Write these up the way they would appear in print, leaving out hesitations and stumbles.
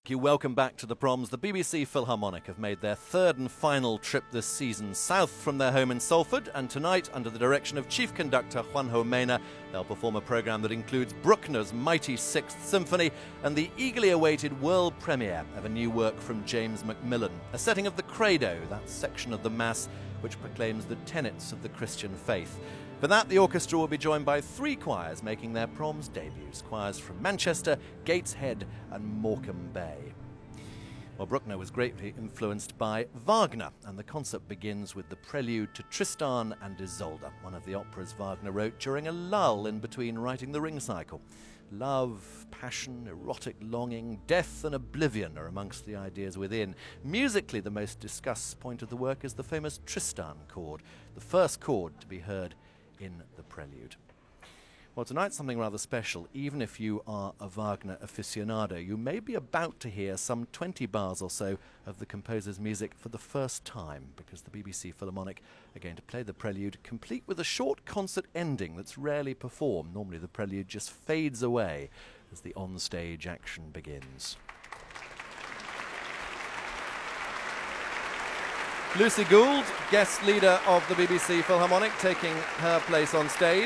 Welcome back to the Proms. The BBC Philharmonic have made their third and final trip this season south from their home in Salford, and tonight, under the direction of Chief Conductor Juanjo Mena, they'll perform a programme that includes Bruckner's mighty Sixth Symphony and the eagerly awaited world premiere of a new work from James Macmillan, a setting of the Credo, that section of the Mass which proclaims the tenets of the Christian faith. For that, the orchestra will be joined by three choirs making their Proms debuts, choirs from Manchester, Gateshead and Morecambe Bay. Well, Bruckner was greatly influenced by Wagner, and the concert begins with the prelude to Tristan and Isolde, one of the operas Wagner wrote during a lull in between writing the Ring Cycle. Love, passion, erotic longing, death and oblivion are amongst the ideas within. Musically, the most discussed point of the work is the famous Tristan chord, the first chord to be heard in the prelude. Well, tonight's something rather special. Even if you are a Wagner aficionado, you may be about to hear some 20 bars or so of the composer's music for the first time, because the BBC Philharmonic are going to play the prelude complete with a short concert ending that's rarely performed. Normally the prelude just fades away as the on-stage action begins. Lucy Gould, guest leader of the BBC Philharmonic, taking her place on stage.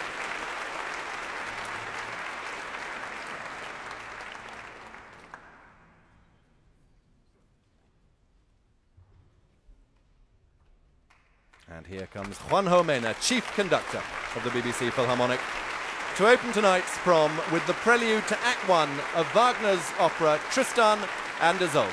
And here comes Juanjo Mena, chief conductor of the BBC Philharmonic, to open tonight's prom with the prelude to Act 1 of Wagner's opera Tristan and Isolde.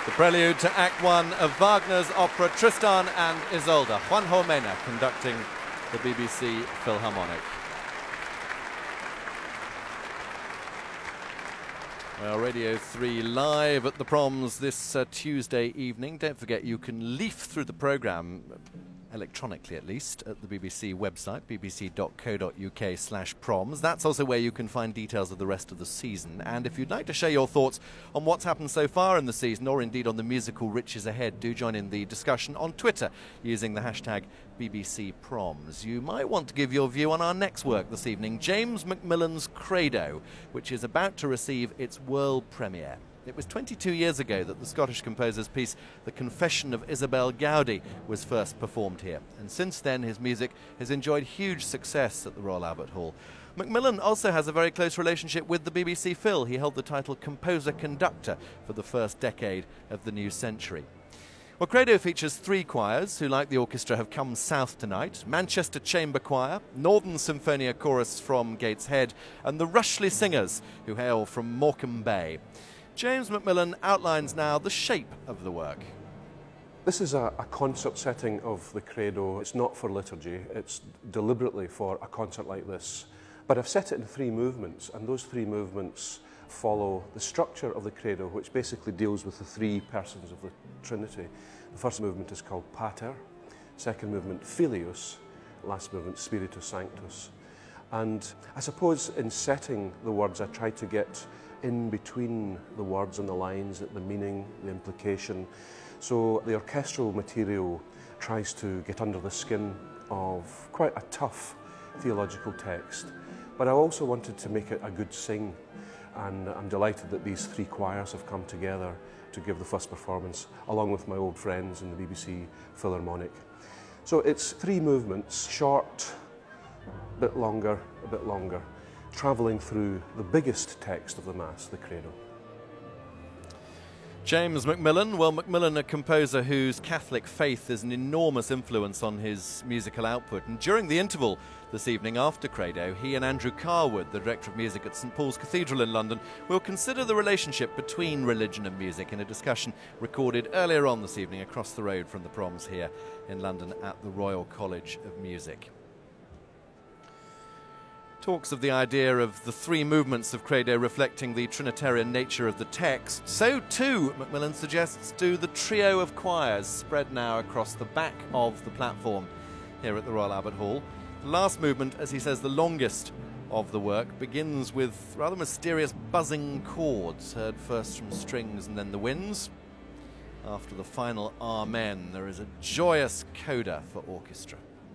The prelude to Act One of Wagner's opera Tristan and Isolde. Juanjo Mena conducting the BBC Philharmonic. Well, Radio 3 live at the Proms this Tuesday evening. Don't forget you can leaf through the programme, electronically at least, at the BBC website, bbc.co.uk/proms. That's also where you can find details of the rest of the season. And if you'd like to share your thoughts on what's happened so far in the season, or indeed on the musical riches ahead, do join in the discussion on Twitter using the hashtag BBC Proms. You might want to give your view on our next work this evening, James Macmillan's Credo, which is about to receive its world premiere. It was 22 years ago that the Scottish composer's piece, The Confession of Isabel Gowdy, was first performed here. And since then, his music has enjoyed huge success at the Royal Albert Hall. Macmillan also has a very close relationship with the BBC Phil. He held the title Composer-Conductor for the first decade of the new century. Well, Credo features 3 choirs who, like the orchestra, have come south tonight. Manchester Chamber Choir, Northern Symphonia Chorus from Gateshead, and the Rushley Singers, who hail from Morecambe Bay. James Macmillan outlines now the shape of the work. This is a concert setting of the Credo. It's not for liturgy, it's deliberately for a concert like this. But I've set it in 3 movements, and those 3 movements follow the structure of the Credo, which basically deals with the 3 persons of the Trinity. The first movement is called Pater, second movement Filius, last movement Spiritus Sanctus. And I suppose in setting the words I tried to get in between the words and the lines, the meaning, the implication. So the orchestral material tries to get under the skin of quite a tough theological text. But I also wanted to make it a good sing, and I'm delighted that these 3 choirs have come together to give the first performance, along with my old friends in the BBC Philharmonic. So it's 3 movements, short, a bit longer, travelling through the biggest text of the Mass, the Credo. James Macmillan. Well, Macmillan, a composer whose Catholic faith is an enormous influence on his musical output. And during the interval this evening after Credo, he and Andrew Carwood, the Director of Music at St Paul's Cathedral in London, will consider the relationship between religion and music in a discussion recorded earlier on this evening across the road from the Proms here in London at the Royal College of Music. Talks of the idea of the 3 movements of Credo reflecting the Trinitarian nature of the text. So too, Macmillan suggests, do the trio of choirs spread now across the back of the platform here at the Royal Albert Hall. The last movement, as he says, the longest of the work, begins with rather mysterious buzzing chords, heard first from strings and then the winds. After the final Amen, there is a joyous coda for orchestra.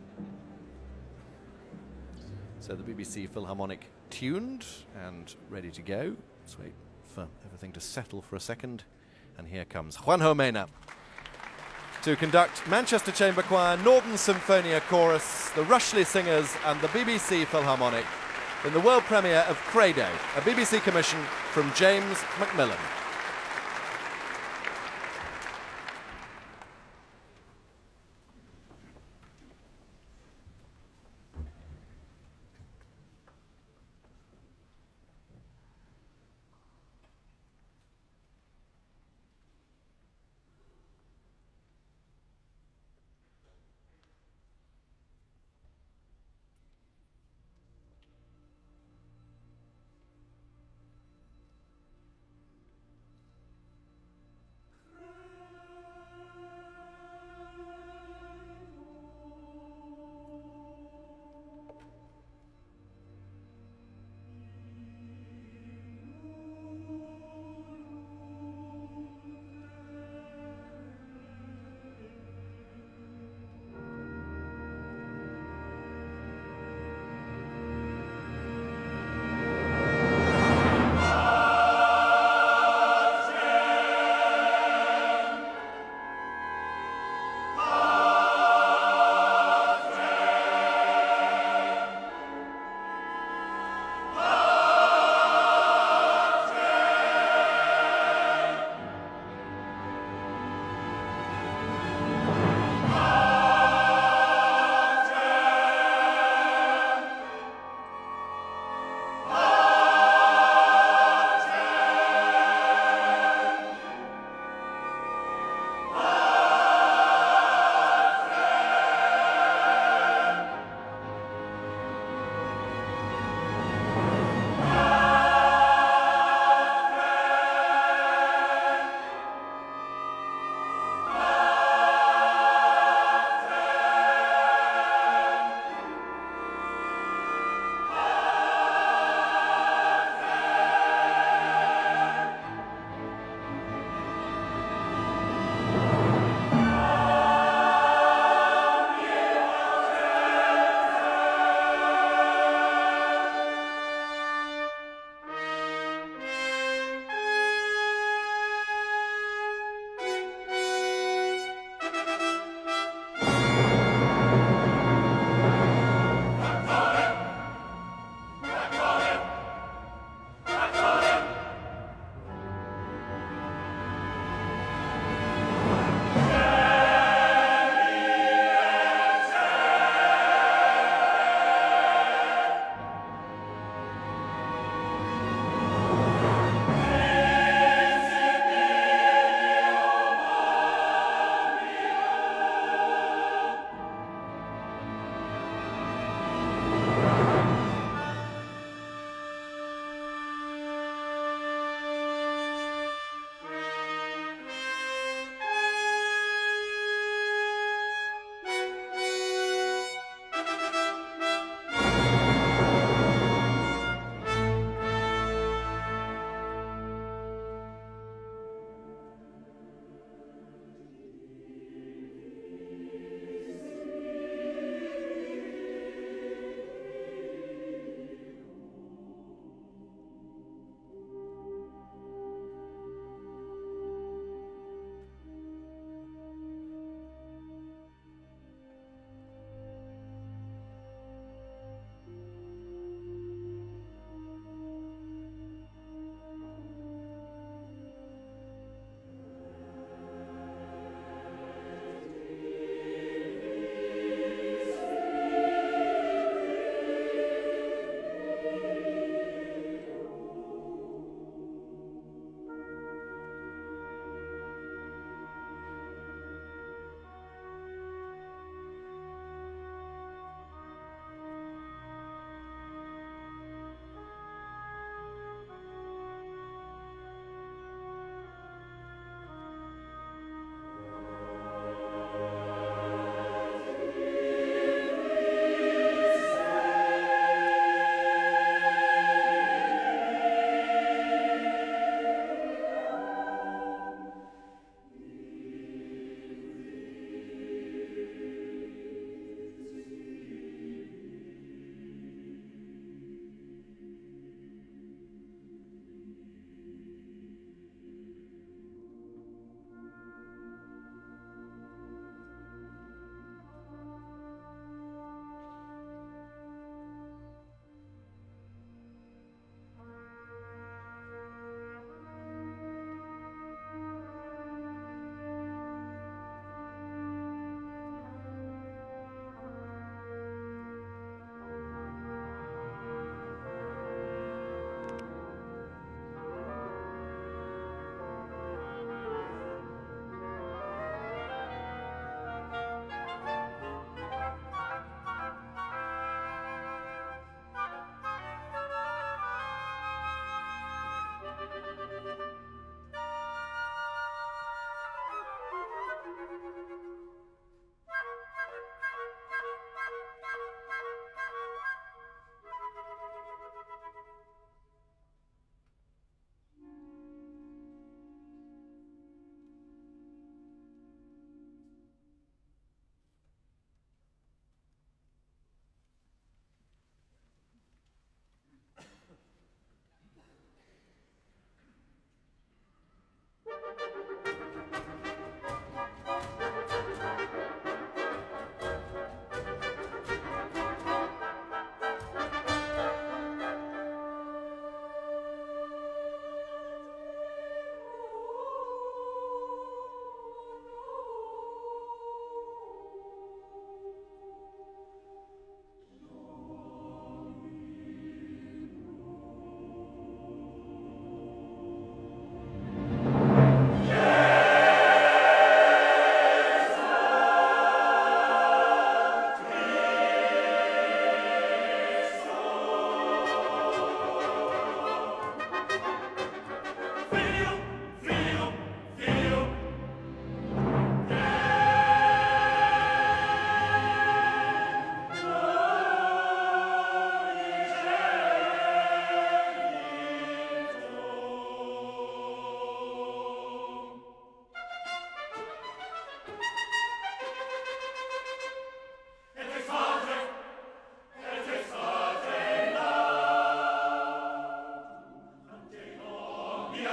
So the BBC Philharmonic tuned and ready to go. Let's wait for everything to settle for a second. And here comes Juanjo Mena to conduct Manchester Chamber Choir, Northern Symphonia Chorus, the Rushley Singers and the BBC Philharmonic in the world premiere of Credo, a BBC commission from James Macmillan.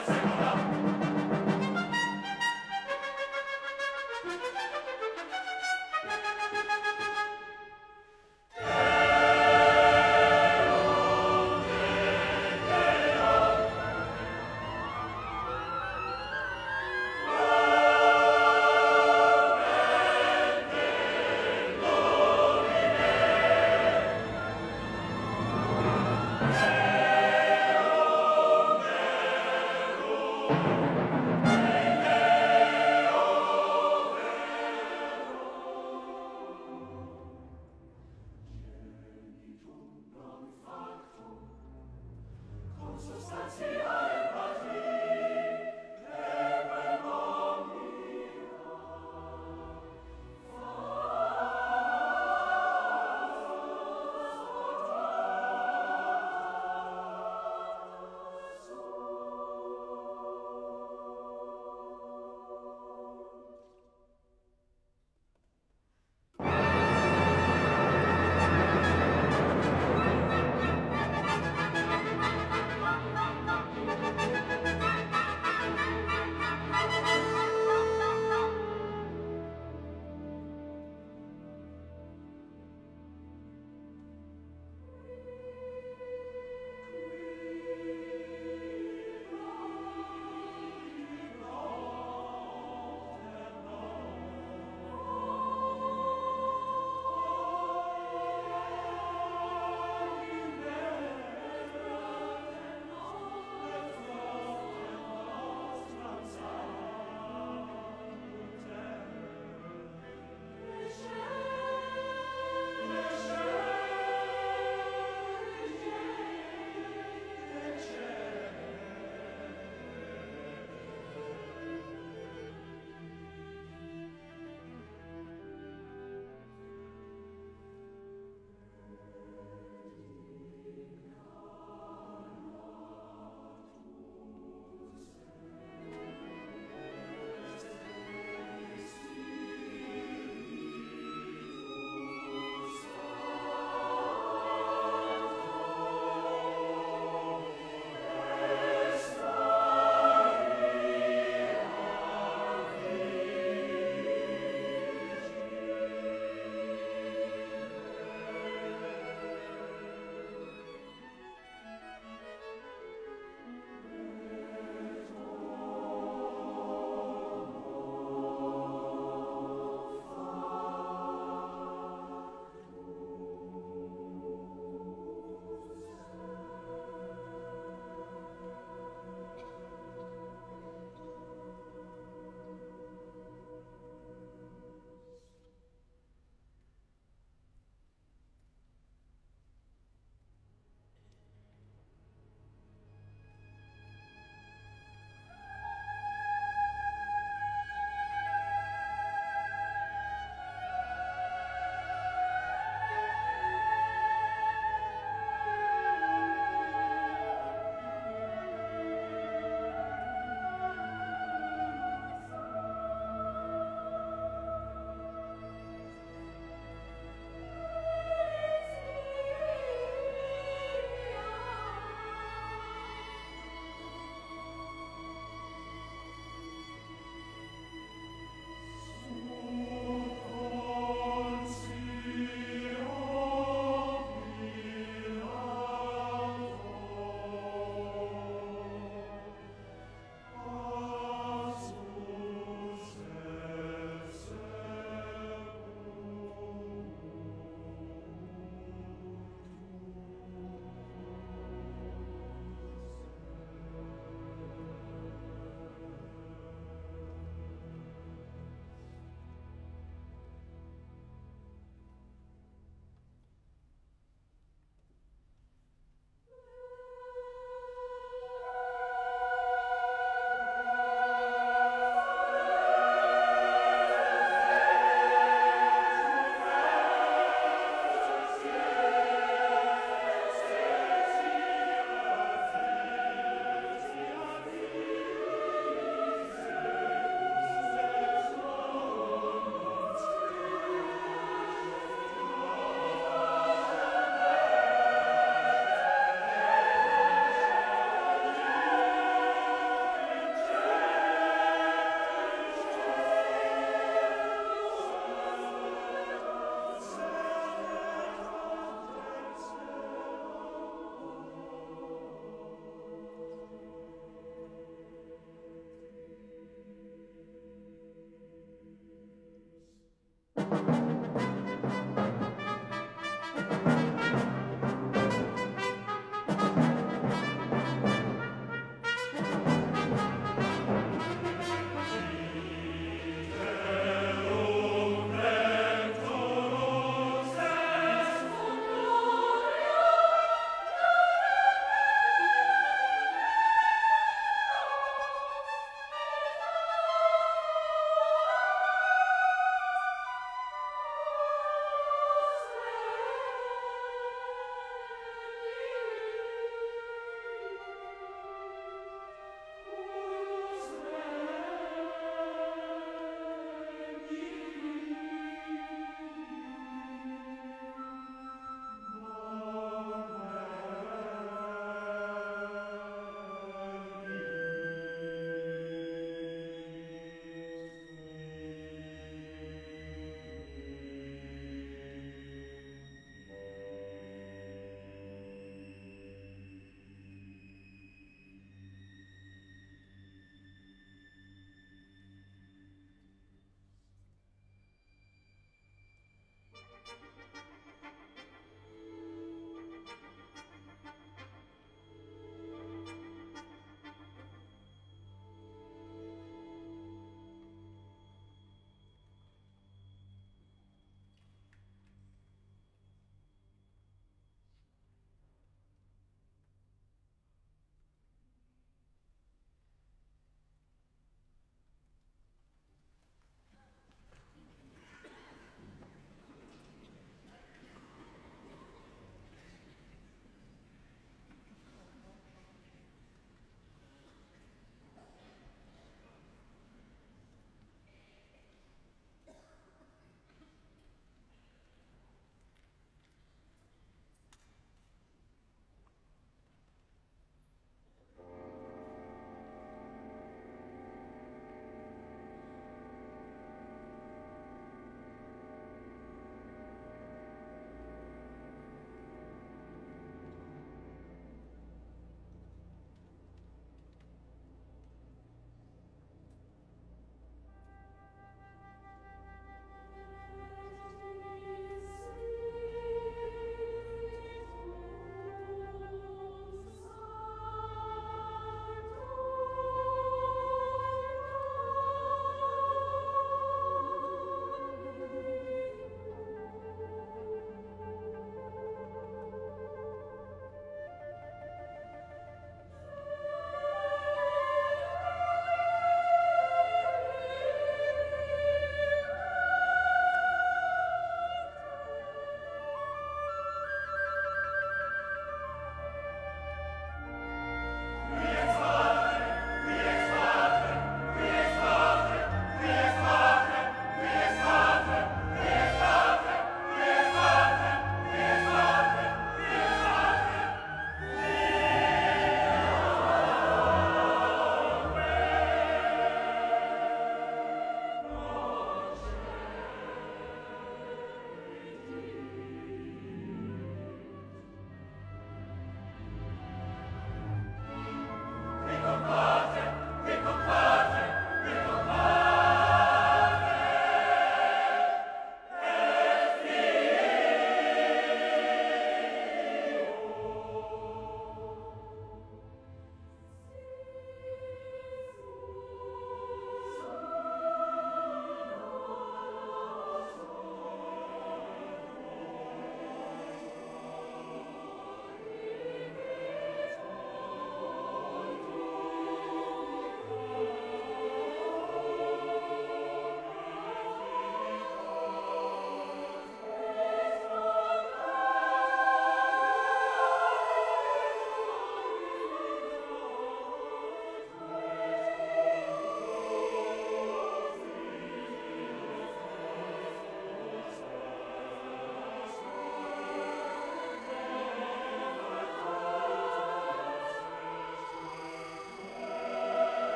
Thank you.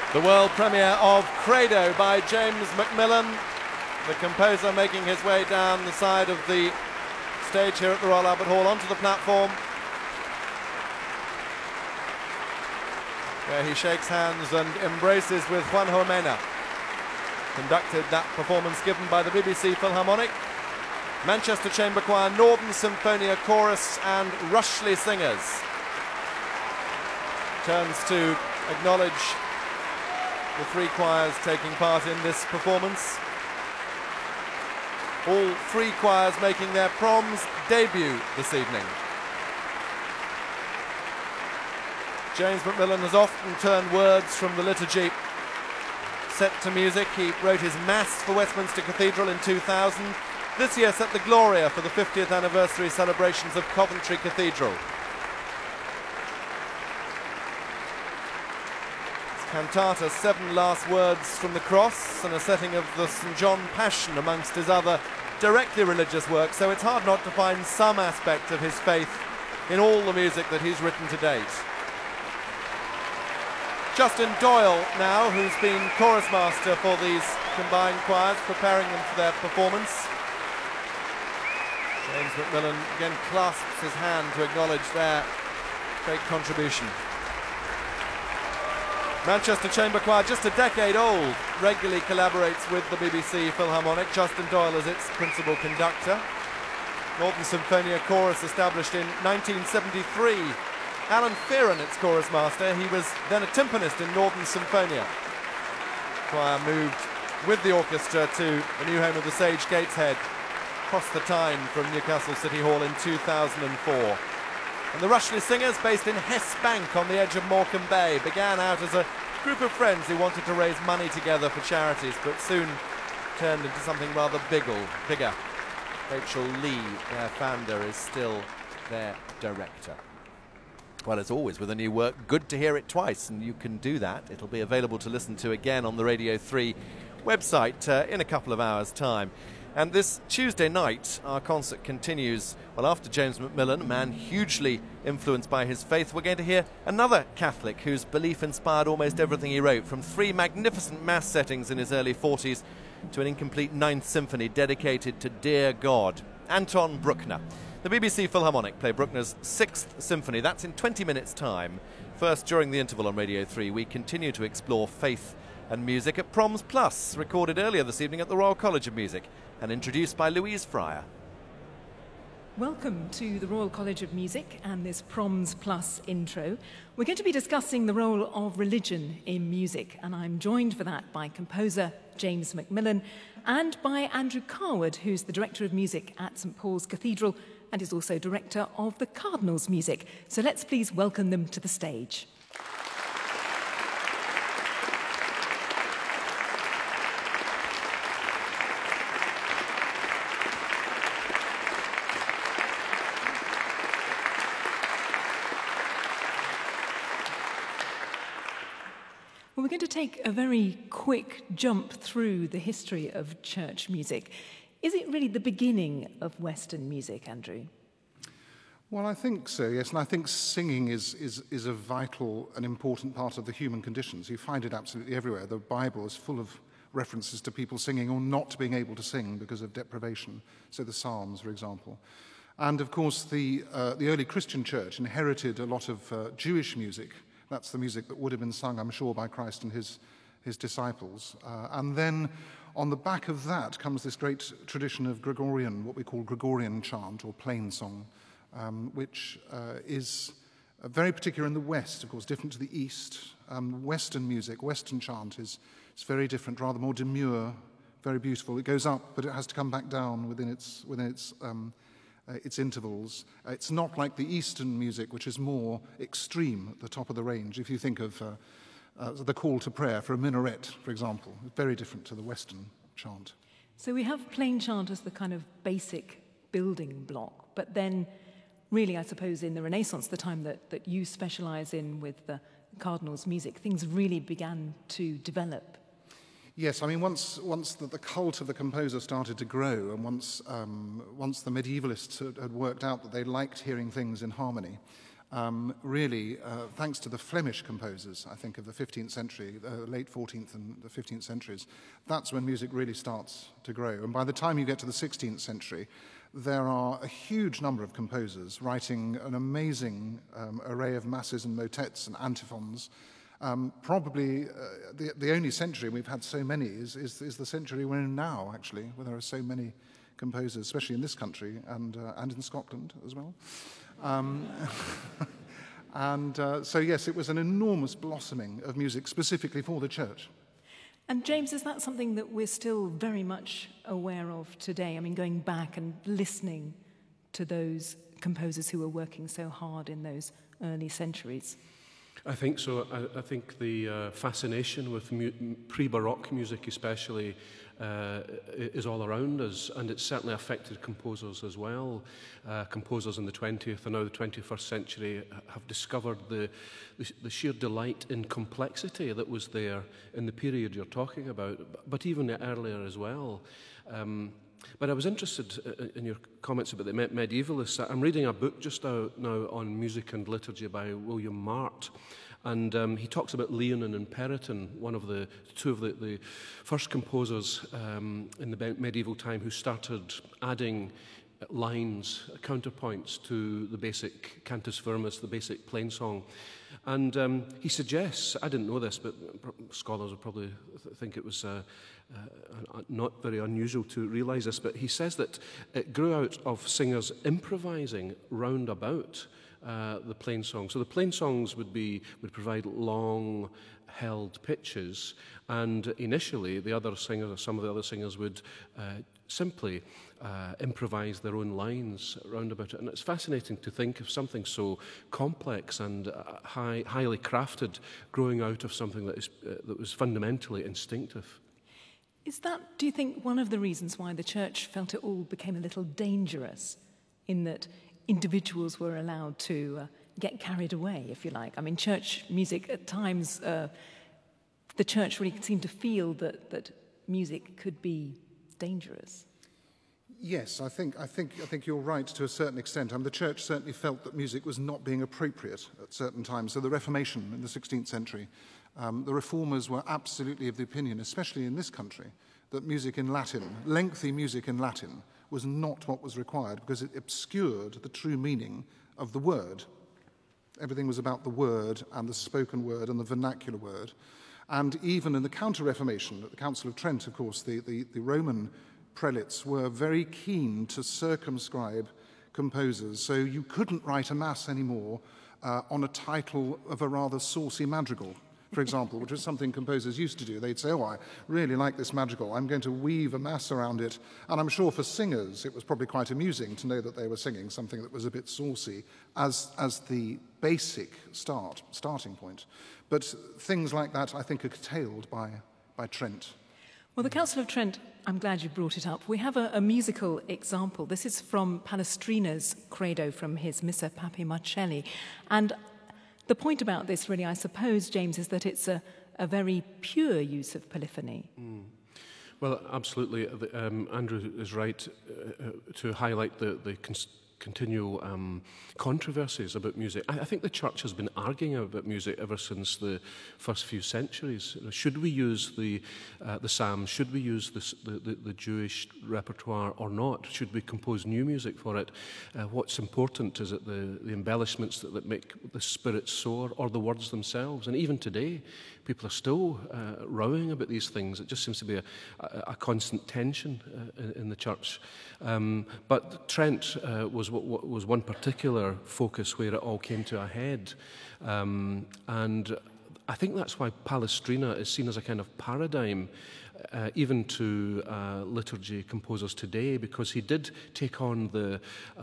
The world premiere of Credo by James Macmillan, the composer making his way down the side of the stage here at the Royal Albert Hall onto the platform, where he shakes hands and embraces with Juanjo Mena. Conducted that performance given by the BBC Philharmonic, Manchester Chamber Choir, Northern Symphonia Chorus and Rushley Singers. Turns to acknowledge the three choirs taking part in this performance. All three choirs making their proms debut this evening. James Macmillan has often turned words from the liturgy set to music. He wrote his Mass for Westminster Cathedral in 2000. This year set the Gloria for the 50th anniversary celebrations of Coventry Cathedral. Cantata, 7 last words from the cross, and a setting of the St. John Passion amongst his other directly religious works, so it's hard not to find some aspect of his faith in all the music that he's written to date. Justin Doyle now, who's been chorus master for these combined choirs, preparing them for their performance. James Macmillan again clasps his hand to acknowledge their great contribution. Manchester Chamber Choir, just a decade old, regularly collaborates with the BBC Philharmonic. Justin Doyle is its principal conductor. Northern Symphonia Chorus established in 1973. Alan Fearon, its chorus master. He was then a timpanist in Northern Symphonia. Choir moved with the orchestra to the new home of the Sage Gateshead, across the Tyne from Newcastle City Hall in 2004. And the Rushley Singers, based in Hess Bank on the edge of Morecambe Bay, began out as a group of friends who wanted to raise money together for charities, but soon turned into something rather bigger. Rachel Lee, their founder, is still their director. Well, as always with a new work, good to hear it twice, and you can do that. It'll be available to listen to again on the Radio 3 website in a couple of hours' time. And this Tuesday night, our concert continues. Well, after James Macmillan, a man hugely influenced by his faith, we're going to hear another Catholic whose belief inspired almost everything he wrote, from 3 magnificent mass settings in his early 40s to an incomplete 9th symphony dedicated to Dear God, Anton Bruckner. The BBC Philharmonic play Bruckner's 6th symphony. That's in 20 minutes' time. First, during the interval on Radio 3, we continue to explore faith and music at Proms Plus, recorded earlier this evening at the Royal College of Music and introduced by Louise Fryer. Welcome to the Royal College of Music and this Proms Plus intro. We're going to be discussing the role of religion in music, and I'm joined for that by composer James Macmillan and by Andrew Carwood, who's the Director of Music at St Paul's Cathedral and is also Director of the Cardinals' Music. So let's please welcome them to the stage. Well, we're going to take a very quick jump through the history of church music. Is it really the beginning of Western music, Andrew? Well, I think so, yes, and I think singing is a vital and important part of the human conditions. You find it absolutely everywhere. The Bible is full of references to people singing or not being able to sing because of deprivation, so the Psalms, for example. And, of course, the early Christian church inherited a lot of Jewish music. That's the music that would have been sung, I'm sure, by Christ and his disciples. And then on the back of that comes this great tradition of Gregorian, what we call Gregorian chant or plain song, which is very particular in the West, of course, different to the East. Western music, Western chant is very different, rather more demure, very beautiful. It goes up, but it has to come back down within its intervals. It's not like the Eastern music, which is more extreme at the top of the range. If you think of the call to prayer for a minaret, for example, very different to the Western chant. So we have plain chant as the kind of basic building block, but then really, I suppose, in the Renaissance, the time that you specialise in with the Cardinals' music, things really began to develop. Yes, I mean, once the cult of the composer started to grow, and once the medievalists had worked out that they liked hearing things in harmony, really, thanks to the Flemish composers, I think, of the 15th century, late 14th and the 15th centuries, that's when music really starts to grow. And by the time you get to the 16th century, there are a huge number of composers writing an amazing array of masses and motets and antiphons. Probably the only century we've had so many is the century we're in now, actually, where there are so many composers, especially in this country and in Scotland as well. So yes, it was an enormous blossoming of music specifically for the church. And James, is that something that we're still very much aware of today? I mean, going back and listening to those composers who were working so hard in those early centuries? I think so. I think the fascination with pre-Baroque music especially is all around us, and it's certainly affected composers as well. Composers in the 20th and now the 21st century have discovered the sheer delight in complexity that was there in the period you're talking about, but even earlier as well. But I was interested in your comments about the medievalists. I'm reading a book just now on music and liturgy by William Mart, and he talks about Leonin and Periton, two of the first composers in the medieval time who started adding lines, counterpoints to the basic cantus firmus, the basic plain song. And he suggests, I didn't know this, but scholars would probably think it was not very unusual to realise this, but he says that it grew out of singers improvising round about the plain song. So the plain songs would provide long held pitches, and initially the other singers, or some of the other singers, would simply improvise their own lines round about it. And it's fascinating to think of something so complex and highly crafted growing out of something that was fundamentally instinctive. Is that, do you think, one of the reasons why the church felt it all became a little dangerous, in that individuals were allowed to get carried away, if you like? I mean, church music at times, the church really seemed to feel that music could be dangerous. Yes, I think you're right to a certain extent. The church certainly felt that music was not being appropriate at certain times. So the Reformation in the 16th century, the reformers were absolutely of the opinion, especially in this country, that music in Latin, lengthy music in Latin, was not what was required because it obscured the true meaning of the word. Everything was about the word and the spoken word and the vernacular word. And even in the Counter-Reformation, at the Council of Trent, of course, the Roman prelates were very keen to circumscribe composers. So you couldn't write a mass anymore on a title of a rather saucy madrigal, for example, which was something composers used to do. They'd say, oh, I really like this madrigal. I'm going to weave a mass around it. And I'm sure for singers, it was probably quite amusing to know that they were singing something that was a bit saucy as the basic starting point. But things like that, I think, are curtailed by Trent. Well, the Council of Trent, I'm glad you brought it up. We have a musical example. This is from Palestrina's Credo from his Missa Papi Marcelli. And the point about this, really, I suppose, James, is that it's a very pure use of polyphony. Well, absolutely. Andrew is right to highlight the continual controversies about music. I think the church has been arguing about music ever since the first few centuries. Should we use the Psalms? Should we use the Jewish repertoire or not? Should we compose new music for it? What's important? Is it the embellishments that make the spirit soar, or the words themselves? And even today, people are still rowing about these things. It just seems to be a constant tension in the church. But Trent was one particular focus where it all came to a head. And I think that's why Palestrina is seen as a kind of paradigm, even to liturgy composers today, because he did take on the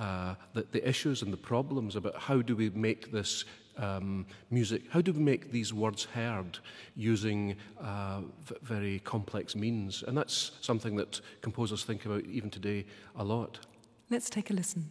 issues and the problems about how do we make this music, how do we make these words heard using very complex means? And that's something that composers think about even today a lot. Let's take a listen.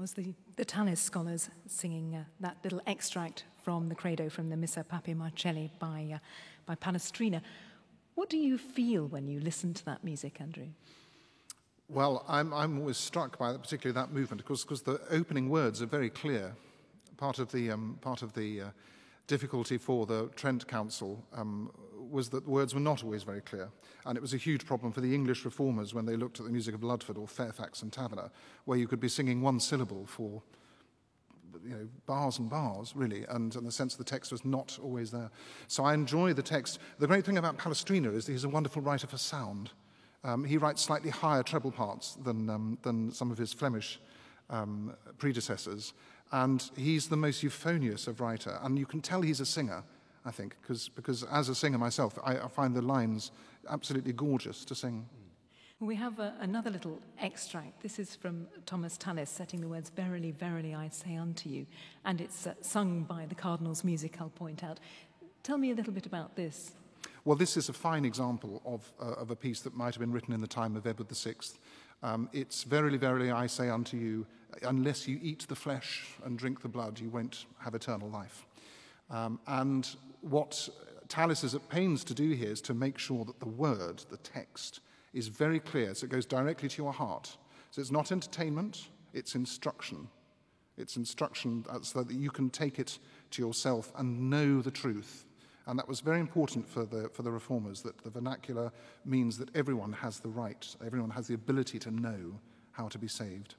was the Tallis scholars singing that little extract from the Credo from the Missa Papi Marcelli by Palestrina. What do you feel when you listen to that music, Andrew? Well, I'm always struck by particularly that movement, because the opening words are very clear. Part of the difficulty for the Trent Council was that words were not always very clear, and it was a huge problem for the English reformers when they looked at the music of Ludford or Fairfax and Taverner, where you could be singing one syllable for bars and bars, really, and in the sense the text was not always there. So I enjoy the text. The great thing about Palestrina is that he's a wonderful writer for sound. He writes slightly higher treble parts than some of his Flemish predecessors, and he's the most euphonious of writer. And you can tell he's a singer, I think, because as a singer myself, I find the lines absolutely gorgeous to sing. We have another little extract. This is from Thomas Tallis, setting the words, "Verily, verily, I say unto you," and it's sung by the Cardinals' Music, I'll point out. Tell me a little bit about this. Well, this is a fine example of a piece that might have been written in the time of Edward VI. It's "Verily, verily, I say unto you, unless you eat the flesh and drink the blood, you won't have eternal life." And what Tallis is at pains to do here is to make sure that the word, the text, is very clear, so it goes directly to your heart. So it's not entertainment, it's instruction. It's instruction so that you can take it to yourself and know the truth. And that was very important for the reformers, that the vernacular means that everyone has the right, everyone has the ability to know how to be saved.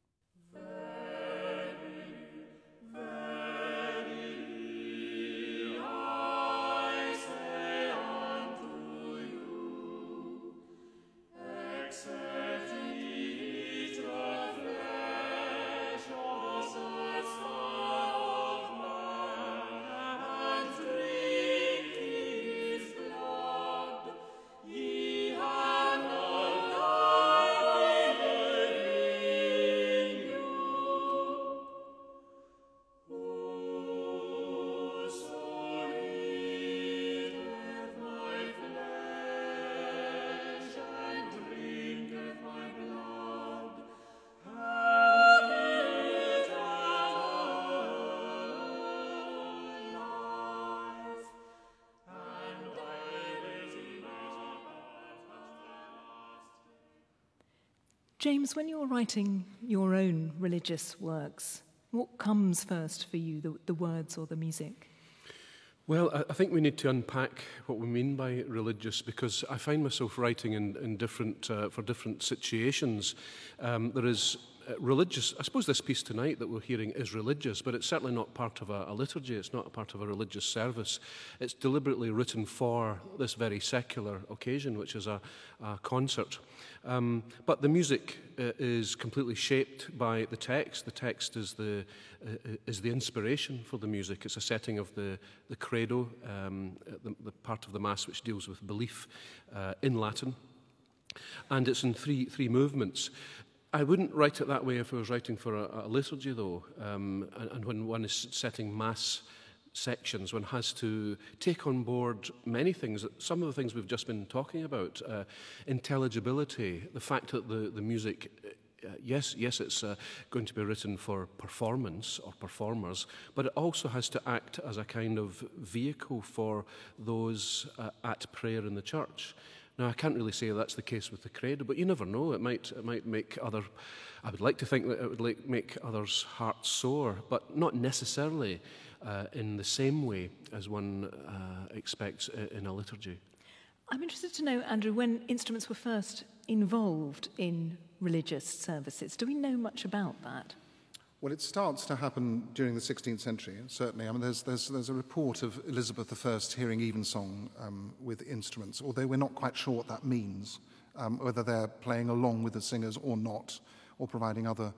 James, when you're writing your own religious works, what comes first for you, the words or the music? Well, I think we need to unpack what we mean by religious, because I find myself writing in different for different situations. There is religious. I suppose this piece tonight that we're hearing is religious, but it's certainly not part of a liturgy. It's not a part of a religious service. It's deliberately written for this very secular occasion, which is a concert. But the music is completely shaped by the text. The text is the inspiration for the music. It's a setting of the credo, the part of the Mass which deals with belief in Latin. And it's in three movements. I wouldn't write it that way if I was writing for a liturgy, though. And when one is setting Mass sections, one has to take on board many things. Some of the things we've just been talking about, intelligibility, the fact that the music, yes, it's going to be written for performance or performers, but it also has to act as a kind of vehicle for those at prayer in the church. Now, I can't really say that's the case with the Credo, but you never know. It might make other. I would like to think that it would make others' hearts sore, but not necessarily in the same way as one expects in a liturgy. I'm interested to know, Andrew, when instruments were first involved in religious services. Do we know much about that? Well, it starts to happen during the 16th century, certainly. I mean, there's a report of Elizabeth I hearing evensong with instruments, although we're not quite sure what that means, whether they're playing along with the singers or not, or providing other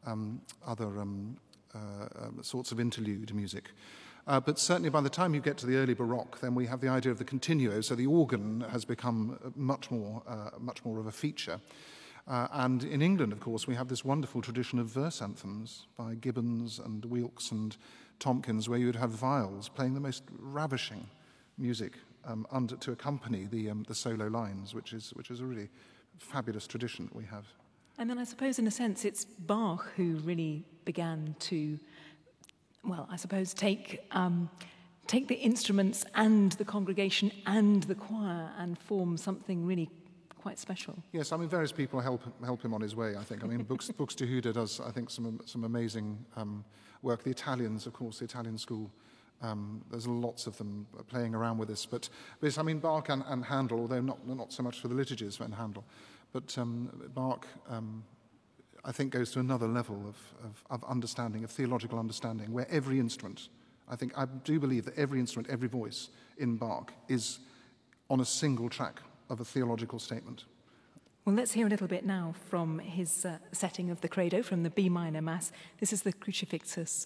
sorts of interlude music. But certainly by the time you get to the early Baroque, then we have the idea of the continuo, so the organ has become much more of a feature. And in England, of course, we have this wonderful tradition of verse anthems by Gibbons and Weelkes and Tomkins, where you would have viols playing the most ravishing music to accompany the solo lines, which is a really fabulous tradition that we have. And then I suppose, in a sense, it's Bach who really began to, well, I suppose, take the instruments and the congregation and the choir and form something really quite special. Yes, I mean, various people help him on his way, I think. I mean, Buxtehude does, I think, some amazing work. The Italians, of course, the Italian school, there's lots of them playing around with this. But I mean, Bach and Handel, although not so much for the liturgies and Handel, but Bach, I think, goes to another level of understanding, of theological understanding, where every instrument, I do believe that every instrument, every voice in Bach is on a single track of a theological statement. Well, let's hear a little bit now from his setting of the Credo from the B minor Mass. This is the Crucifixus.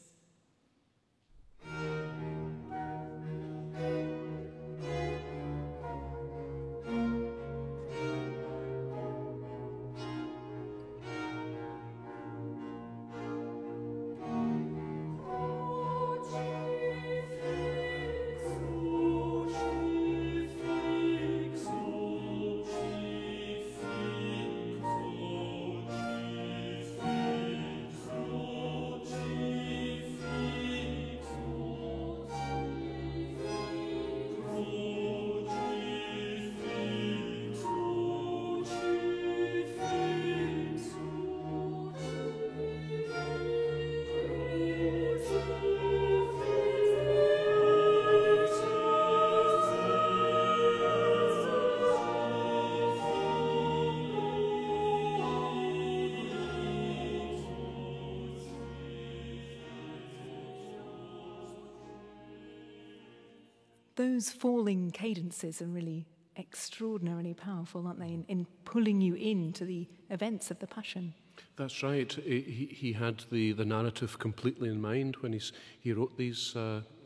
Those falling cadences are really extraordinarily powerful, aren't they, in pulling you into the events of the Passion? That's right. He had the narrative completely in mind when he wrote these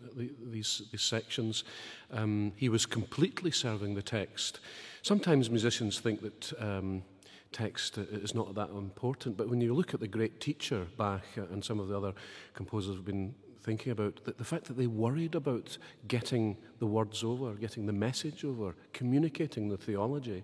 sections. He was completely serving the text. Sometimes musicians think that text is not that important, but when you look at the great teacher Bach and some of the other composers have been thinking about, the fact that they worried about getting the words over, getting the message over, communicating the theology.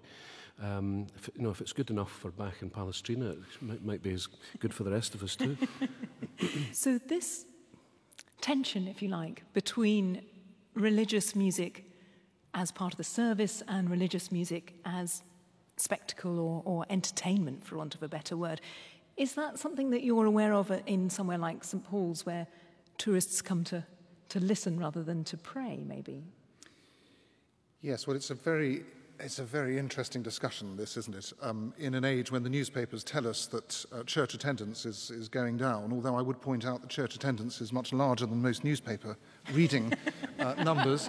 If it's good enough for Bach and Palestrina, it might be as good for the rest of us too. So this tension, if you like, between religious music as part of the service and religious music as spectacle or entertainment, for want of a better word, is that something that you're aware of in somewhere like St. Paul's, where tourists come to listen rather than to pray, maybe? Yes, well, it's a very interesting discussion, this, isn't it? In an age when the newspapers tell us that church attendance is going down, although I would point out that church attendance is much larger than most newspaper reading numbers,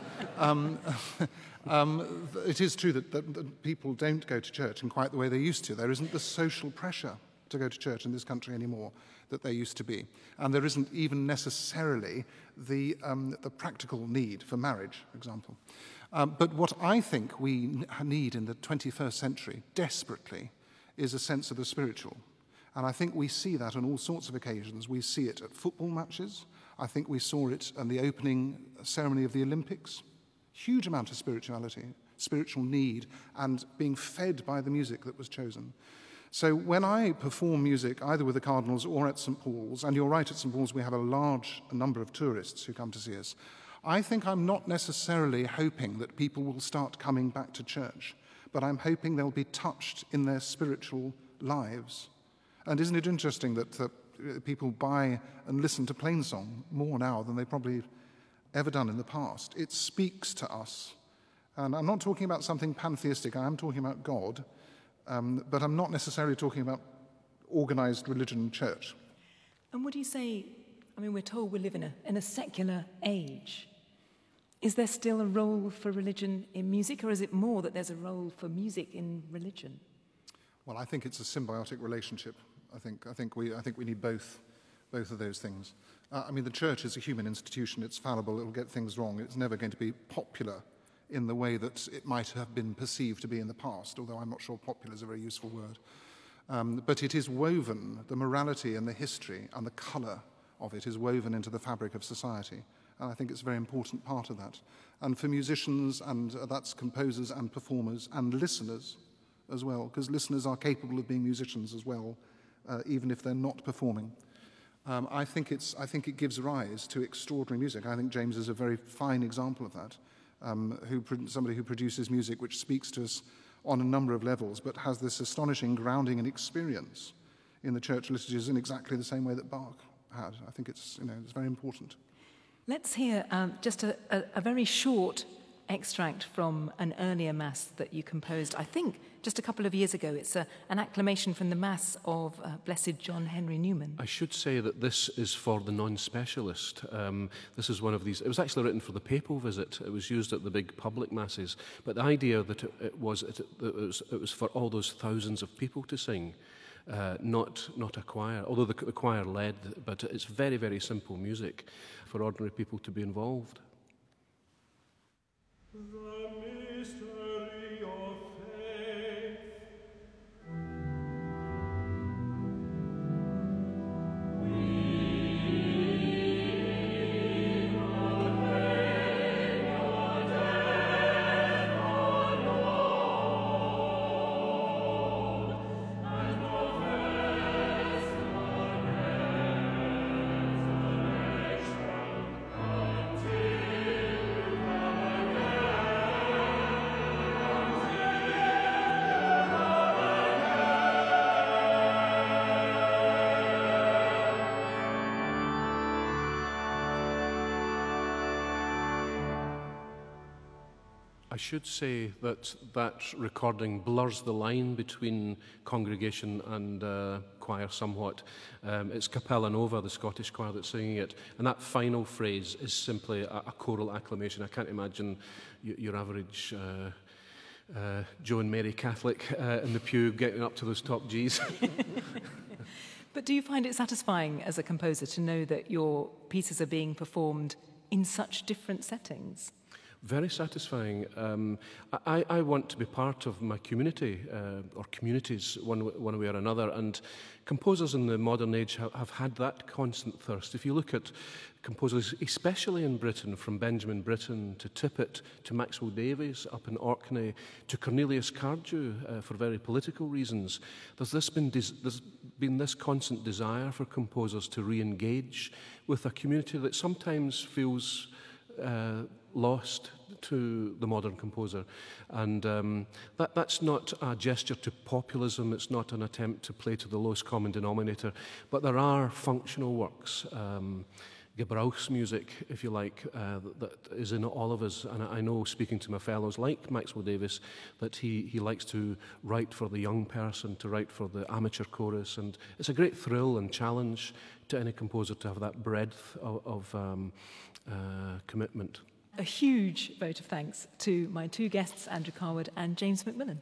it is true that people don't go to church in quite the way they used to. There isn't the social pressure to go to church in this country anymore that there used to be. And there isn't even necessarily the practical need for marriage, for example. But what I think we need in the 21st century, desperately, is a sense of the spiritual. And I think we see that on all sorts of occasions. We see it at football matches. I think we saw it in the opening ceremony of the Olympics. Huge amount of spirituality, spiritual need, and being fed by the music that was chosen. So when I perform music, either with the Cardinals or at St. Paul's, and you're right, at St. Paul's we have a large number of tourists who come to see us, I think I'm not necessarily hoping that people will start coming back to church, but I'm hoping they'll be touched in their spiritual lives. And isn't it interesting that people buy and listen to Plainsong more now than they probably ever done in the past? It speaks to us. And I'm not talking about something pantheistic, I am talking about God. But I'm not necessarily talking about organized religion church. And what do you say, I mean, we're told we live in a secular age. Is there still a role for religion in music, or is it more that there's a role for music in religion? Well, I think it's a symbiotic relationship. I think we need both of those things. I mean, the church is a human institution. It's fallible. It'll get things wrong. It's never going to be popular in the way that it might have been perceived to be in the past, although I'm not sure popular is a very useful word. But it is woven, the morality and the history and the colour of it is woven into the fabric of society. And I think it's a very important part of that. And for musicians, and that's composers and performers and listeners as well, because listeners are capable of being musicians as well, even if they're not performing. I think it gives rise to extraordinary music. I think James is a very fine example of that, somebody who produces music which speaks to us on a number of levels, but has this astonishing grounding and experience in the church liturgies in exactly the same way that Bach had. I think it's very important. Let's hear just a very short extract from an earlier Mass that you composed, I think, just a couple of years ago. It's an acclamation from the Mass of Blessed John Henry Newman. I should say that this is for the non-specialist. This is one of these. It was actually written for the papal visit. It was used at the big public masses. But the idea that it was for all those thousands of people to sing, not a choir. Although the choir led, but it's very, very simple music for ordinary people to be involved. The mystery of faith. I should say that recording blurs the line between congregation and choir somewhat. It's Capella Nova, the Scottish choir, that's singing it, and that final phrase is simply a choral acclamation. I can't imagine your average Joe and Mary Catholic in the pew getting up to those top Gs. But do you find it satisfying as a composer to know that your pieces are being performed in such different settings? Very satisfying. I want to be part of my community, or communities, one way or another, and composers in the modern age have had that constant thirst. If you look at composers, especially in Britain, from Benjamin Britten to Tippett to Maxwell Davies up in Orkney to Cornelius Cardew, for very political reasons, there's been this constant desire for composers to re-engage with a community that sometimes feels lost to the modern composer. And that's not a gesture to populism, it's not an attempt to play to the lowest common denominator, but there are functional works, Gebrauchs music, if you like, that is in all of us. And I know, speaking to my fellows like Maxwell Davies, that he likes to write for the young person, to write for the amateur chorus, and it's a great thrill and challenge to any composer to have that breadth of commitment. A huge vote of thanks to my two guests, Andrew Carwood and James Macmillan.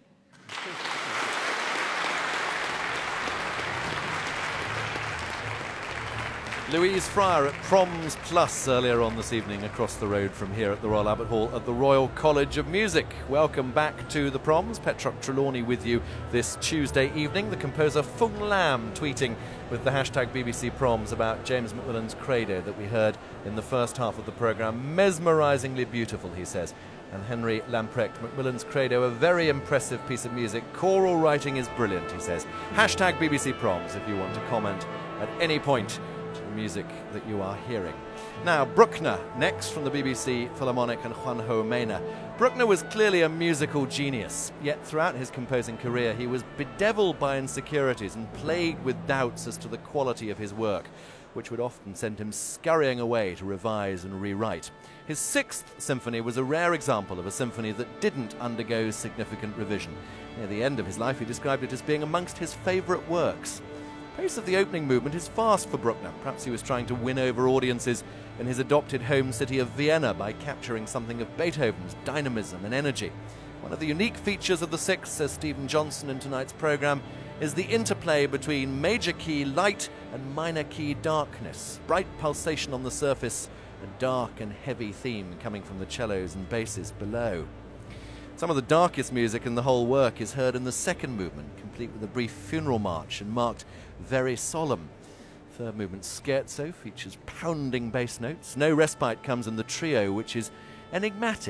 Louise Fryer at Proms Plus earlier on this evening across the road from here at the Royal Albert Hall at the Royal College of Music. Welcome back to the Proms. Petrock Trelawney with you this Tuesday evening. The composer Fung Lam tweeting with the hashtag BBC Proms about James Macmillan's Credo that we heard in the first half of the programme. Mesmerisingly beautiful, he says. And Henry Lamprecht, Macmillan's Credo, a very impressive piece of music. Choral writing is brilliant, he says. Hashtag BBC Proms if you want to comment at any point to the music that you are hearing. Now, Bruckner, next from the BBC Philharmonic and Juanjo Mena. Bruckner was clearly a musical genius, yet throughout his composing career he was bedeviled by insecurities and plagued with doubts as to the quality of his work, which would often send him scurrying away to revise and rewrite. His Sixth Symphony was a rare example of a symphony that didn't undergo significant revision. Near the end of his life he described it as being amongst his favourite works. The pace of the opening movement is fast for Bruckner. Perhaps he was trying to win over audiences in his adopted home city of Vienna by capturing something of Beethoven's dynamism and energy. One of the unique features of the Sixth, says Stephen Johnson in tonight's programme, is the interplay between major key light and minor key darkness, bright pulsation on the surface, a dark and heavy theme coming from the cellos and basses below. Some of the darkest music in the whole work is heard in the second movement, complete with a brief funeral march and marked very solemn. Third movement, Scherzo, features pounding bass notes. No respite comes in the trio, which is enigmatic,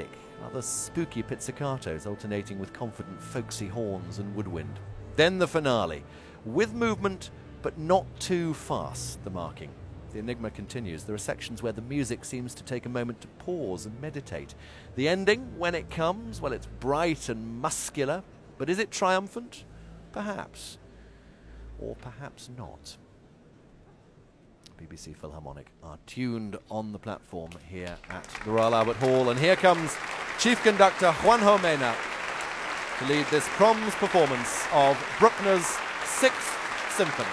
other spooky pizzicatos alternating with confident folksy horns and woodwind. Then the finale, with movement but not too fast, the marking. The enigma continues. There are sections where the music seems to take a moment to pause and meditate. The ending, when it comes, well, it's bright and muscular, but is it triumphant? Perhaps. Or perhaps not. BBC Philharmonic are tuned on the platform here at the Royal Albert Hall, and here comes Chief Conductor Juanjo Mena to lead this Proms performance of Bruckner's Sixth Symphony.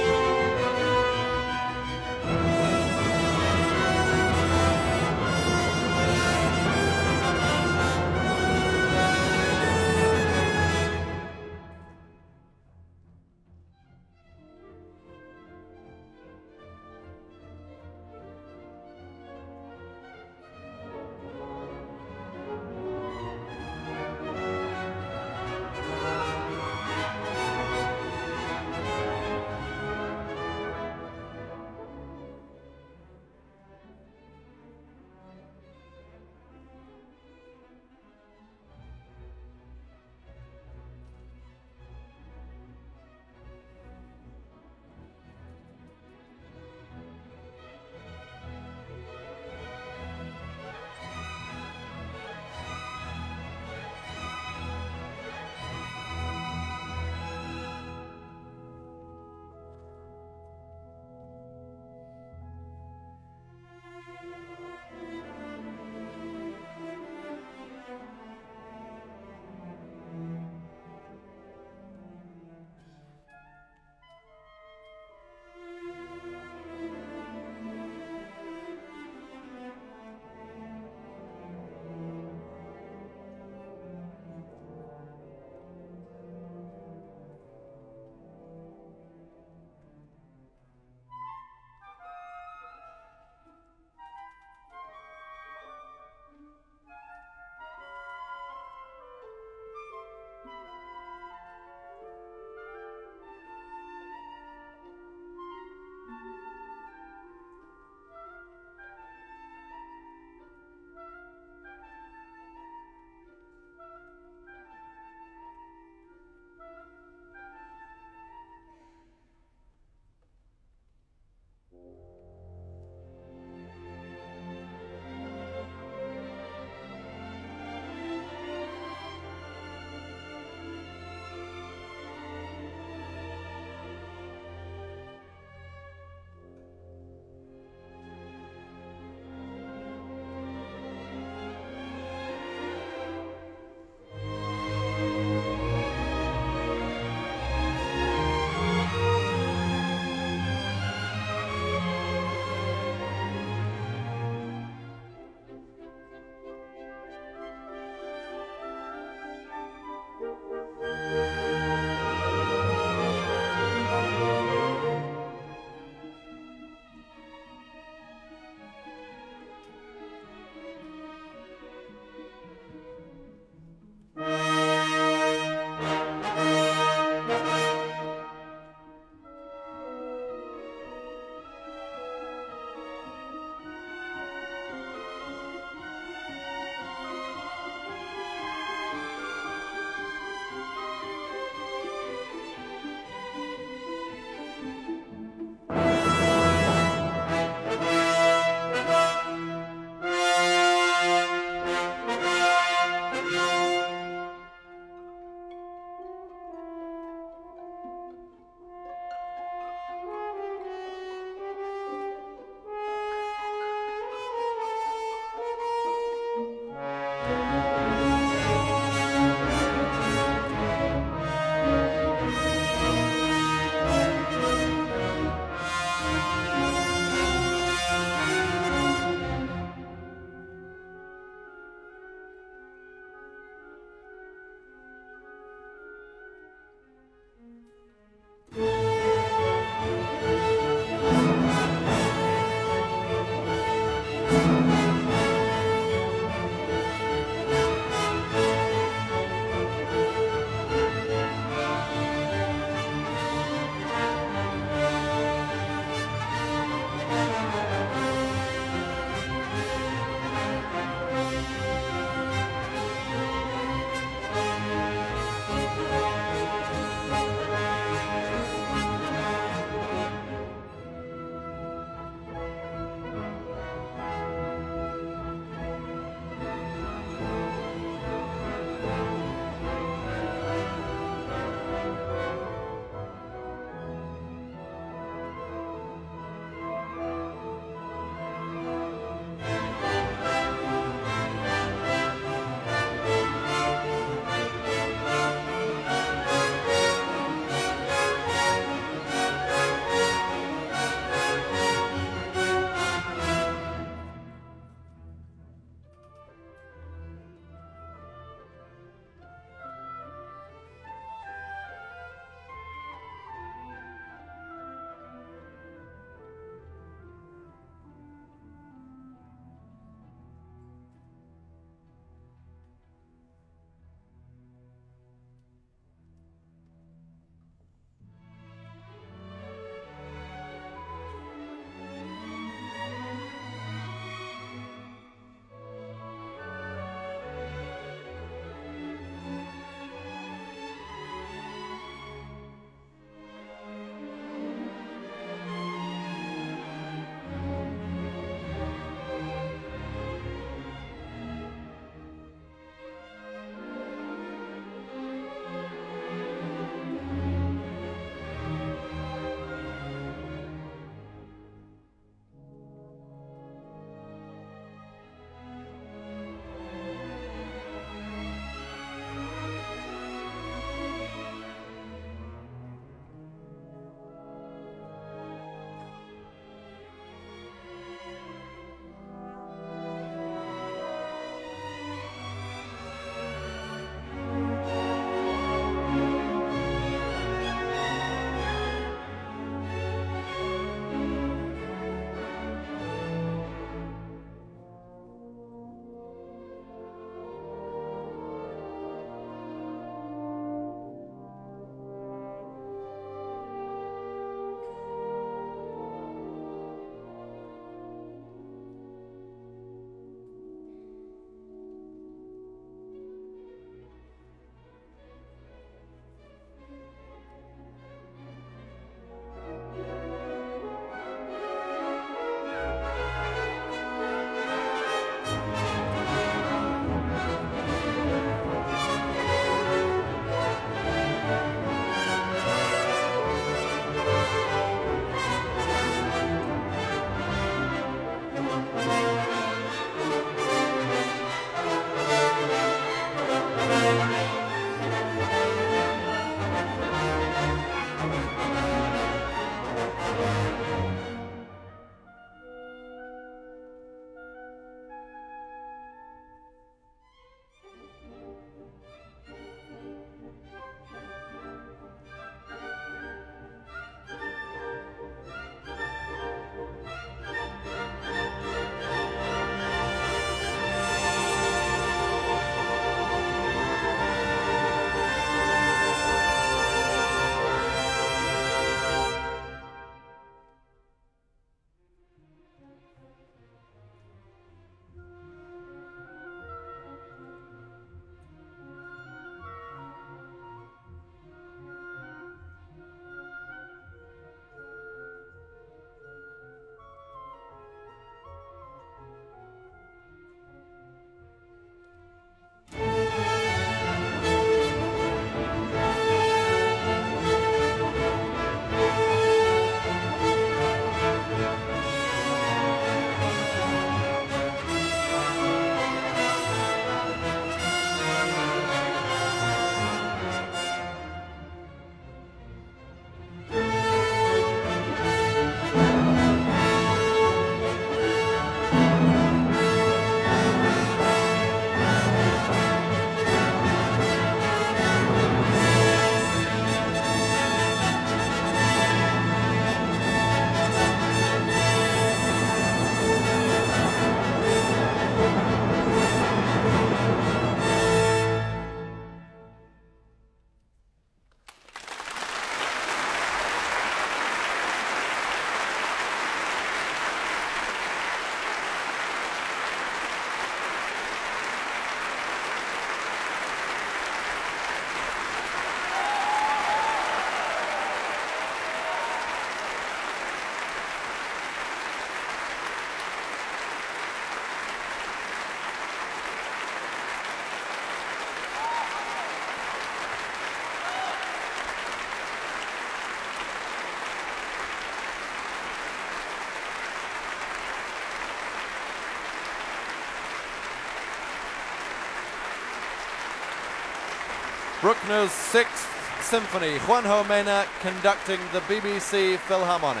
Bruckner's 6th Symphony, Juanjo Mena conducting the BBC Philharmonic.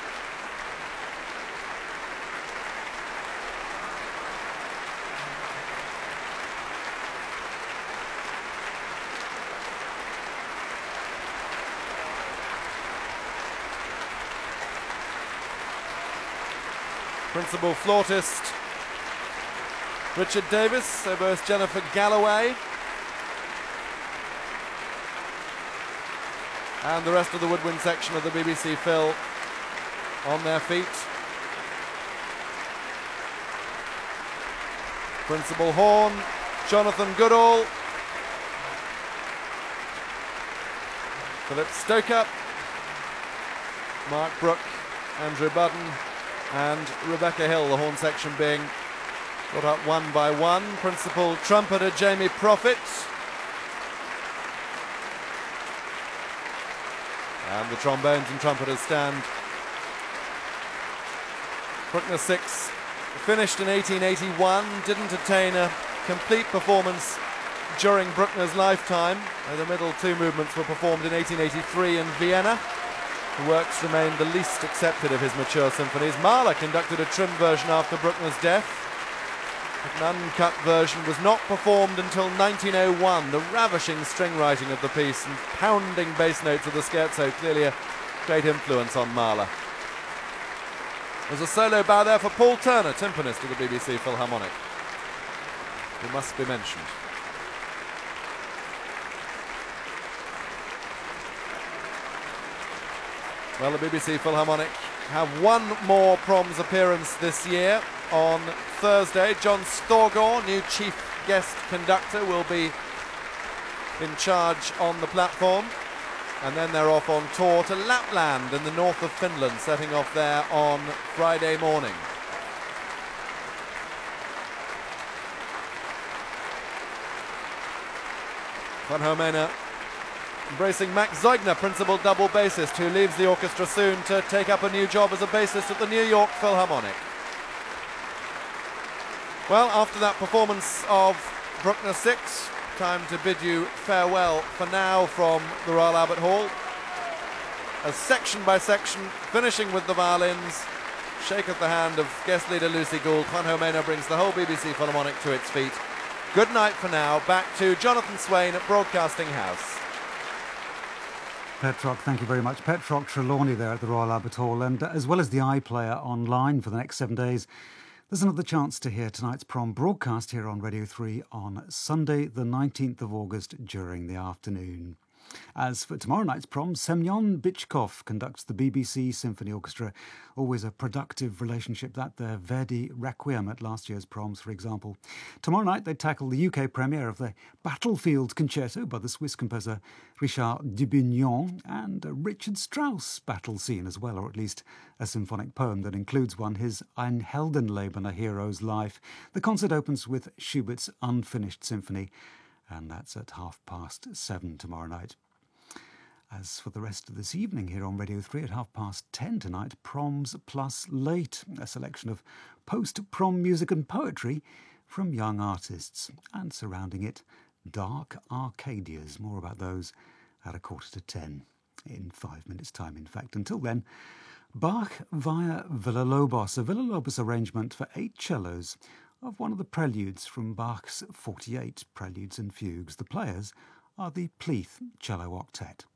Principal flautist Richard Davis, oboist Jennifer Galloway, and the rest of the woodwind section of the BBC Phil on their feet. Principal horn, Jonathan Goodall, Philip Stoker, Mark Brooke, Andrew Budden, and Rebecca Hill, the horn section being brought up one by one. Principal trumpeter Jamie Prophet, and the trombones and trumpeters stand. Bruckner 6 finished in 1881, didn't attain a complete performance during Bruckner's lifetime. The middle two movements were performed in 1883 in Vienna. The works remained the least accepted of his mature symphonies. Mahler conducted a trim version after Bruckner's death. An uncut version was not performed until 1901. The ravishing string writing of the piece and pounding bass notes of the scherzo, clearly a great influence on Mahler. There's a solo bow there for Paul Turner, timpanist of the BBC Philharmonic, who must be mentioned. Well, the BBC Philharmonic have one more Proms appearance this year. On Thursday, John Storgård, new chief guest conductor, will be in charge on the platform. And then they're off on tour to Lapland in the north of Finland, setting off there on Friday morning. Juanjo Mena embracing Max Zeugner, principal double bassist, who leaves the orchestra soon to take up a new job as a bassist at the New York Philharmonic. Well, after that performance of Bruckner 6, time to bid you farewell for now from the Royal Albert Hall. As section by section, finishing with the violins, shake of the hand of guest leader Lucy Gould, Juanjo Mena brings the whole BBC Philharmonic to its feet. Good night for now. Back to Jonathan Swain at Broadcasting House. Petrock, thank you very much. Petrock Trelawney there at the Royal Albert Hall, and as well as the iPlayer online for the next 7 days, there's another chance to hear tonight's prom broadcast here on Radio 3 on Sunday the 19th of August during the afternoon. As for tomorrow night's prom, Semyon Bychkov conducts the BBC Symphony Orchestra. Always a productive relationship, that there. Verdi Requiem at last year's proms, for example. Tomorrow night they tackle the UK premiere of the Battlefield Concerto by the Swiss composer Richard Dubignon, and a Richard Strauss battle scene as well, or at least a symphonic poem that includes one, his Ein Heldenleben, a hero's life. The concert opens with Schubert's Unfinished Symphony, and that's at 7:30 tomorrow night. As for the rest of this evening here on Radio 3 at 10:30 tonight, Proms Plus Late, a selection of post-prom music and poetry from young artists. And surrounding it, Dark Arcadias. More about those at 10:15, in 5 minutes' time, in fact. Until then, Bach via Villa-Lobos, a Villa-Lobos arrangement for 8 cellos of one of the preludes from Bach's 48 Preludes and Fugues. The players are the Pleath Cello Octet.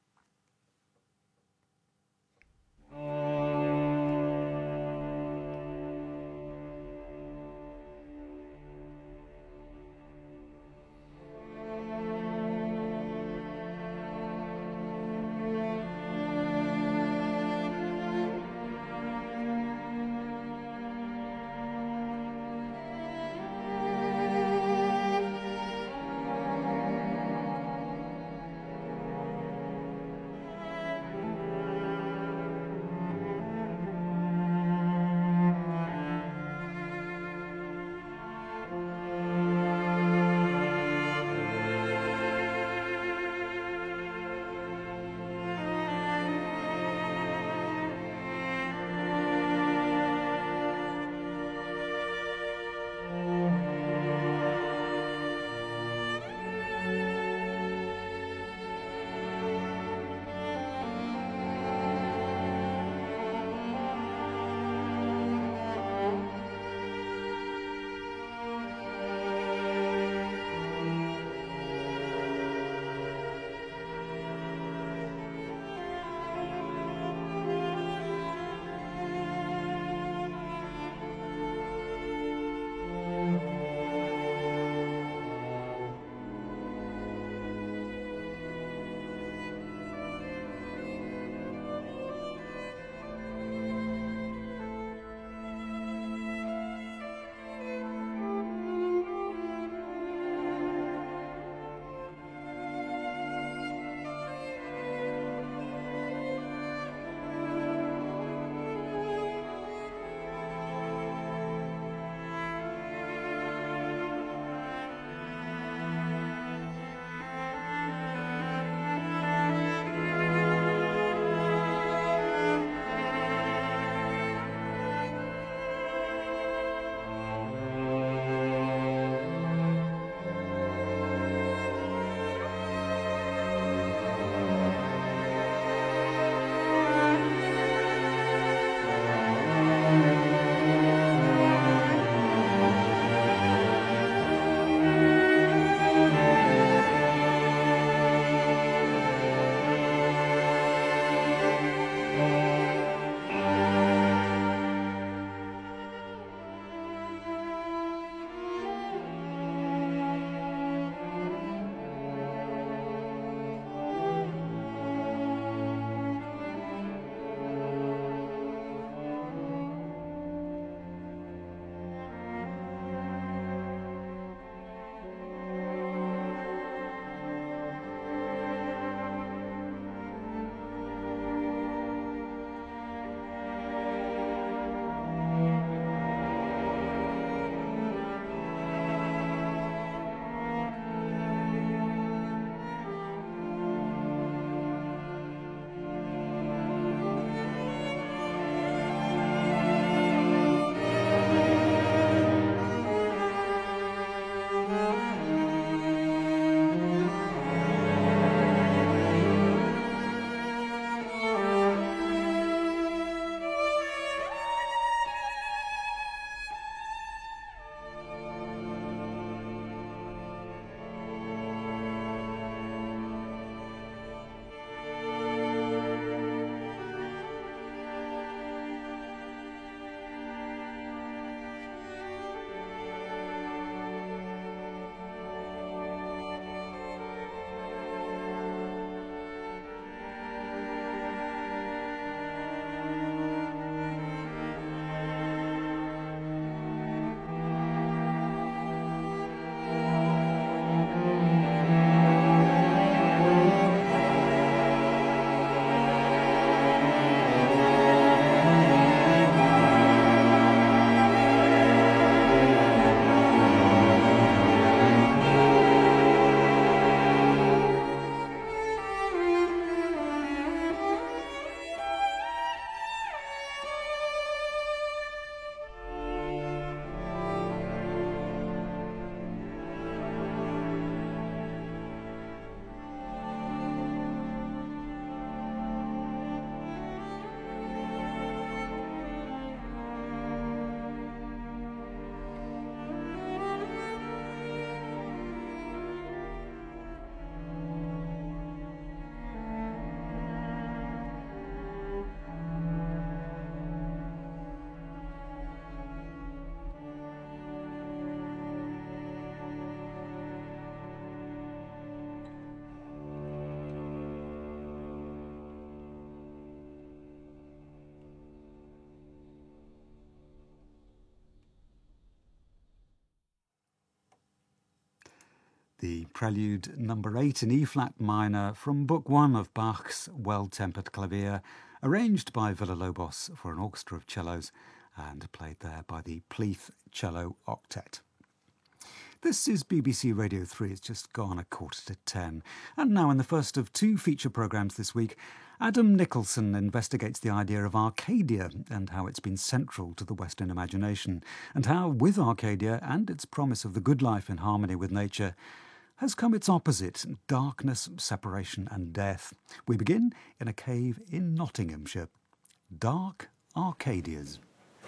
The prelude number 8 in E-flat minor from Book 1 of Bach's Well-Tempered Clavier, arranged by Villa-Lobos for an orchestra of cellos and played there by the Pleath Cello Octet. This is BBC Radio 3. It's just gone 9:45. And now in the first of 2 feature programmes this week, Adam Nicholson investigates the idea of Arcadia and how it's been central to the Western imagination, and how, with Arcadia and its promise of the good life in harmony with nature, has come its opposite, darkness, separation and death. We begin in a cave in Nottinghamshire. Dark Arcadias.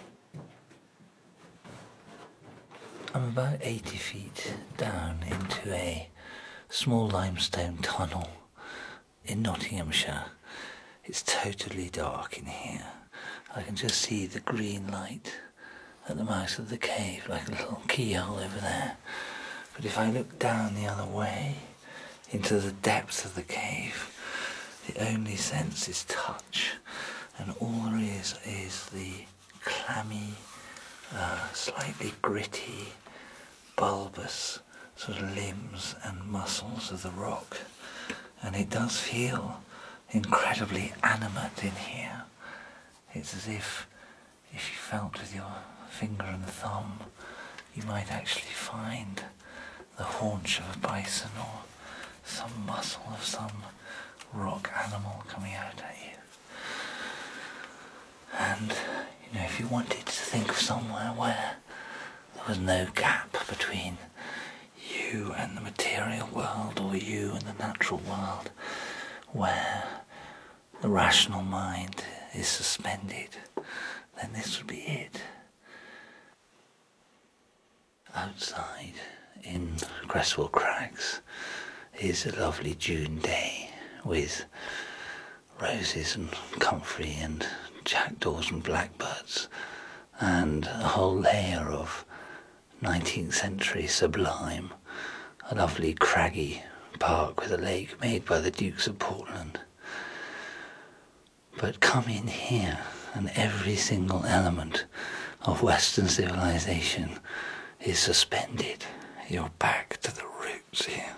I'm about 80 feet down into a small limestone tunnel in Nottinghamshire. It's totally dark in here. I can just see the green light at the mouth of the cave, like a little keyhole over there. But if I look down the other way, into the depths of the cave, the only sense is touch. And all there is the clammy, slightly gritty, bulbous sort of limbs and muscles of the rock. And it does feel incredibly animate in here. It's as if you felt with your finger and thumb, you might actually find the haunch of a bison or some muscle of some rock animal coming out at you. And, if you wanted to think of somewhere where there was no gap between you and the material world or you and the natural world, where the rational mind is suspended, then this would be it. Outside in Cresswell Crags is a lovely June day with roses and comfrey and jackdaws and blackbirds and a whole layer of 19th century sublime, a lovely craggy park with a lake made by the Dukes of Portland. But come in here and every single element of Western civilization is suspended. You're back to the roots here.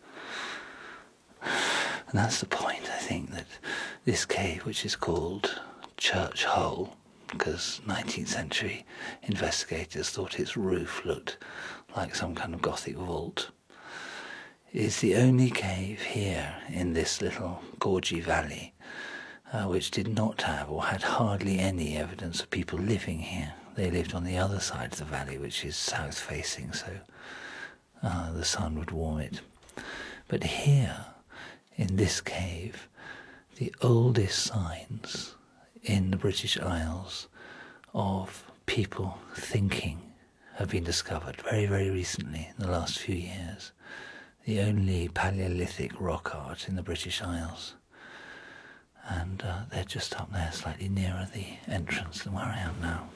And that's the point, I think, that this cave, which is called Church Hole, because 19th century investigators thought its roof looked like some kind of Gothic vault, is the only cave here in this little gorgy valley which did not have or had hardly any evidence of people living here. They lived on the other side of the valley, which is south facing, so the sun would warm it. But here, in this cave, the oldest signs in the British Isles of people thinking have been discovered very, very recently, in the last few years. The only Paleolithic rock art in the British Isles. And they're just up there, slightly nearer the entrance than where I am now.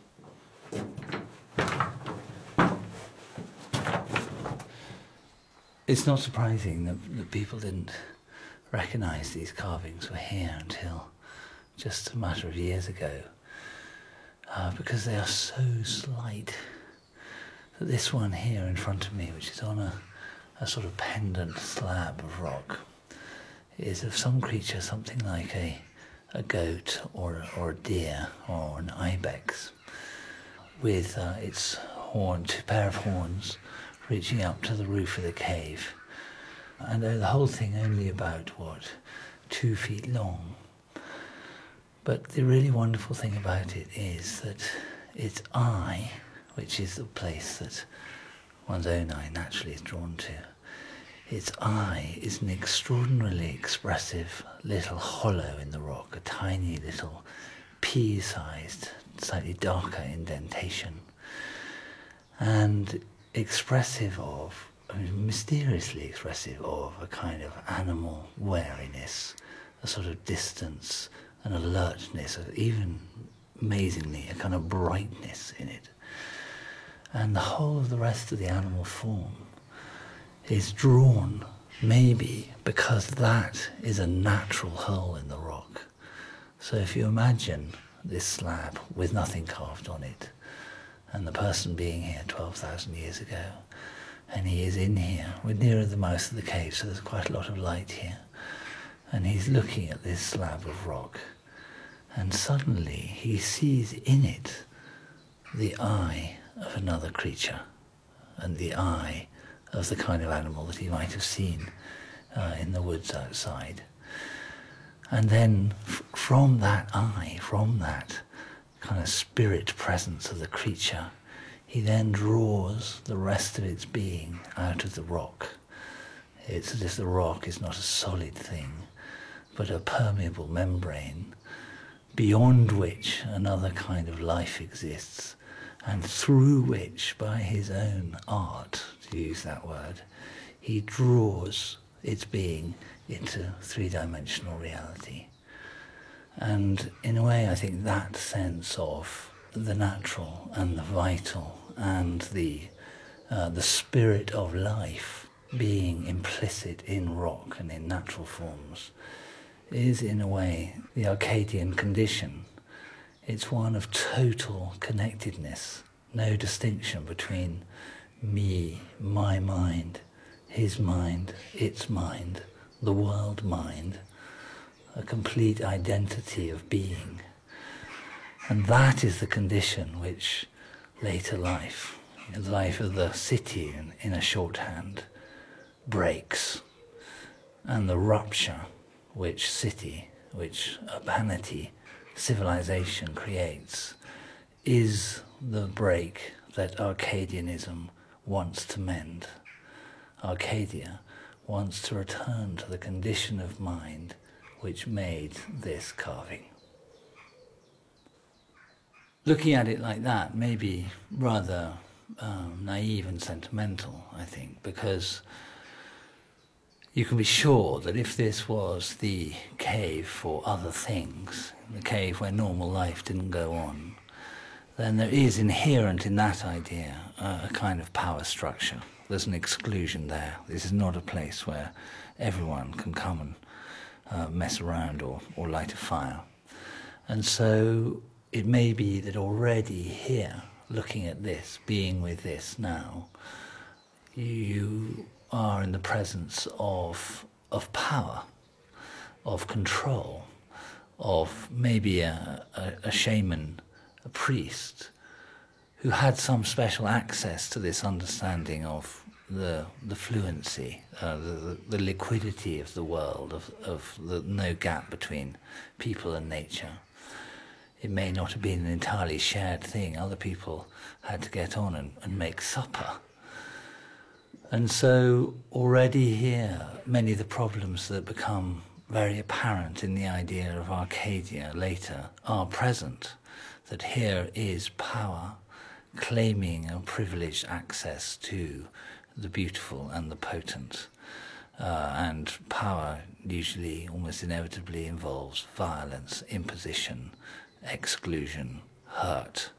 It's not surprising that people didn't recognise these carvings were here until just a matter of years ago, because they are so slight that this one here in front of me, which is on a sort of pendant slab of rock, is of some creature, something like a goat or a deer or an ibex, with its horn, 2 pair of horns reaching up to the roof of the cave. And the whole thing only about, 2 feet long. But the really wonderful thing about it is that its eye, which is the place that one's own eye naturally is drawn to, its eye is an extraordinarily expressive little hollow in the rock, a tiny little pea-sized, slightly darker indentation, and expressive of, mysteriously expressive of, a kind of animal wariness, a sort of distance, an alertness, even amazingly a kind of brightness in it. And the whole of the rest of the animal form is drawn, maybe because that is a natural hole in the rock. So if you imagine this slab with nothing carved on it, and the person being here 12,000 years ago, and he is in here. We're nearer the mouth of the cave, so there's quite a lot of light here. And he's looking at this slab of rock, and suddenly he sees in it the eye of another creature, and the eye of the kind of animal that he might have seen in the woods outside. And then from that eye, from that kind of spirit presence of the creature, he then draws the rest of its being out of the rock. It's as if the rock is not a solid thing, but a permeable membrane beyond which another kind of life exists, and through which, by his own art, to use that word, he draws its being into three-dimensional reality. And in a way, I think that sense of the natural and the vital and the spirit of life being implicit in rock and in natural forms is, in a way, the Arcadian condition. It's one of total connectedness, no distinction between me, my mind, his mind, its mind, the world mind, a complete identity of being. And that is the condition which later life, the life of the city in a shorthand, breaks. And the rupture which city, which urbanity, civilization creates, is the break that Arcadianism wants to mend. Arcadia wants to return to the condition of mind which made this carving. Looking at it like that may be rather naive and sentimental, I think, because you can be sure that if this was the cave for other things, the cave where normal life didn't go on, then there is inherent in that idea a kind of power structure. There's an exclusion there. This is not a place where everyone can come and mess around or light a fire. And so it may be that already here, looking at this, being with this now, you are in the presence of power, of control, of maybe a shaman, a priest, who had some special access to this understanding of the fluency, the liquidity of the world, of the no gap between people and nature. It may not have been an entirely shared thing. Other people had to get on and make supper. And so already here, many of the problems that become very apparent in the idea of Arcadia later are present. That here is power claiming a privileged access to the beautiful and the potent. And power usually, almost inevitably, involves violence, imposition, exclusion, hurt.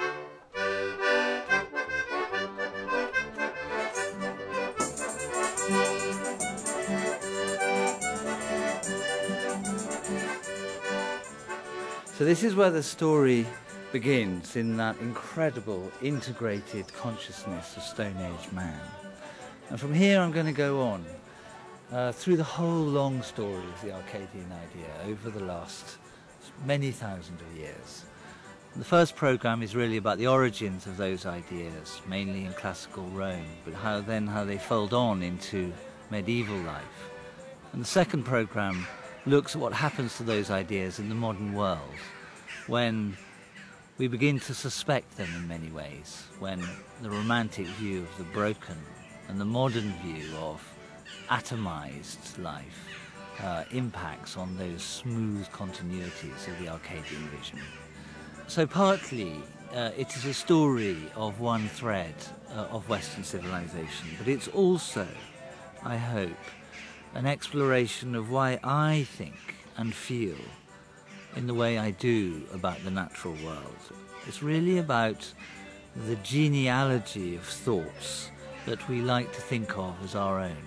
So this is where the story begins, in that incredible integrated consciousness of Stone Age man. And from here I'm going to go on through the whole long story of the Arcadian idea over the last many thousands of years. The first programme is really about the origins of those ideas, mainly in classical Rome, but how they fold on into medieval life. And the second programme looks at what happens to those ideas in the modern world, when we begin to suspect them in many ways, when the romantic view of the broken and the modern view of atomized life impacts on those smooth continuities of the Arcadian vision. So partly it is a story of one thread of Western civilization, but it's also, I hope, an exploration of why I think and feel in the way I do about the natural world. It's really about the genealogy of thoughts that we like to think of as our own.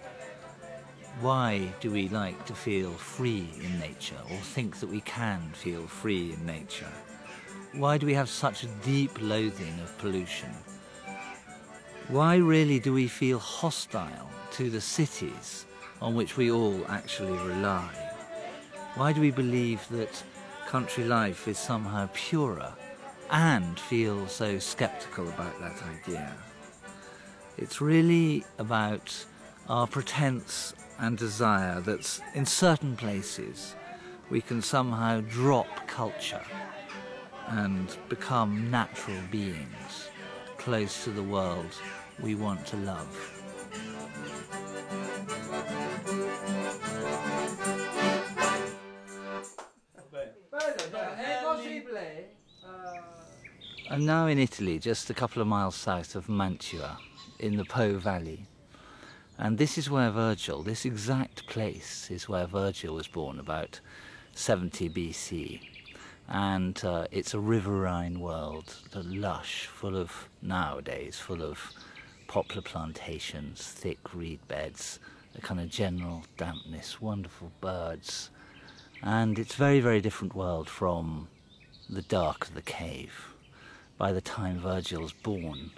Why do we like to feel free in nature, or think that we can feel free in nature? Why do we have such a deep loathing of pollution? Why really do we feel hostile to the cities on which we all actually rely? Why do we believe that country life is somehow purer and feel so sceptical about that idea? It's really about our pretense and desire that in certain places we can somehow drop culture and become natural beings close to the world we want to love. I'm now in Italy, just a couple of miles south of Mantua, in the Po Valley. And this is where Virgil, this exact place is where Virgil was born, about 70 BC. And it's a riverine world, lush, nowadays, full of poplar plantations, thick reed beds, a kind of general dampness, wonderful birds. And it's a very, very different world from the dark of the cave. By the time Virgil's born,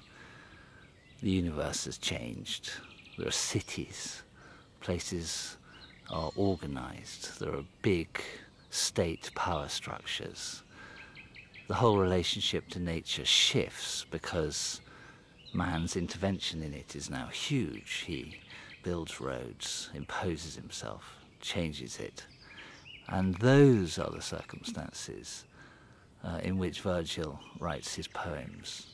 the universe has changed. There are cities, places are organized, there are big state power structures. The whole relationship to nature shifts because man's intervention in it is now huge. He builds roads, imposes himself, changes it. And those are the circumstances in which Virgil writes his poems.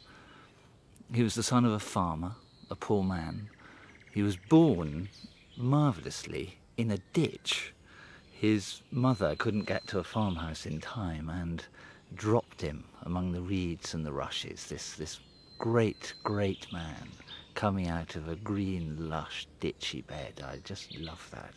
He was the son of a farmer, a poor man. He was born, marvellously, in a ditch. His mother couldn't get to a farmhouse in time and dropped him among the reeds and the rushes, this great, great man coming out of a green, lush, ditchy bed. I just love that.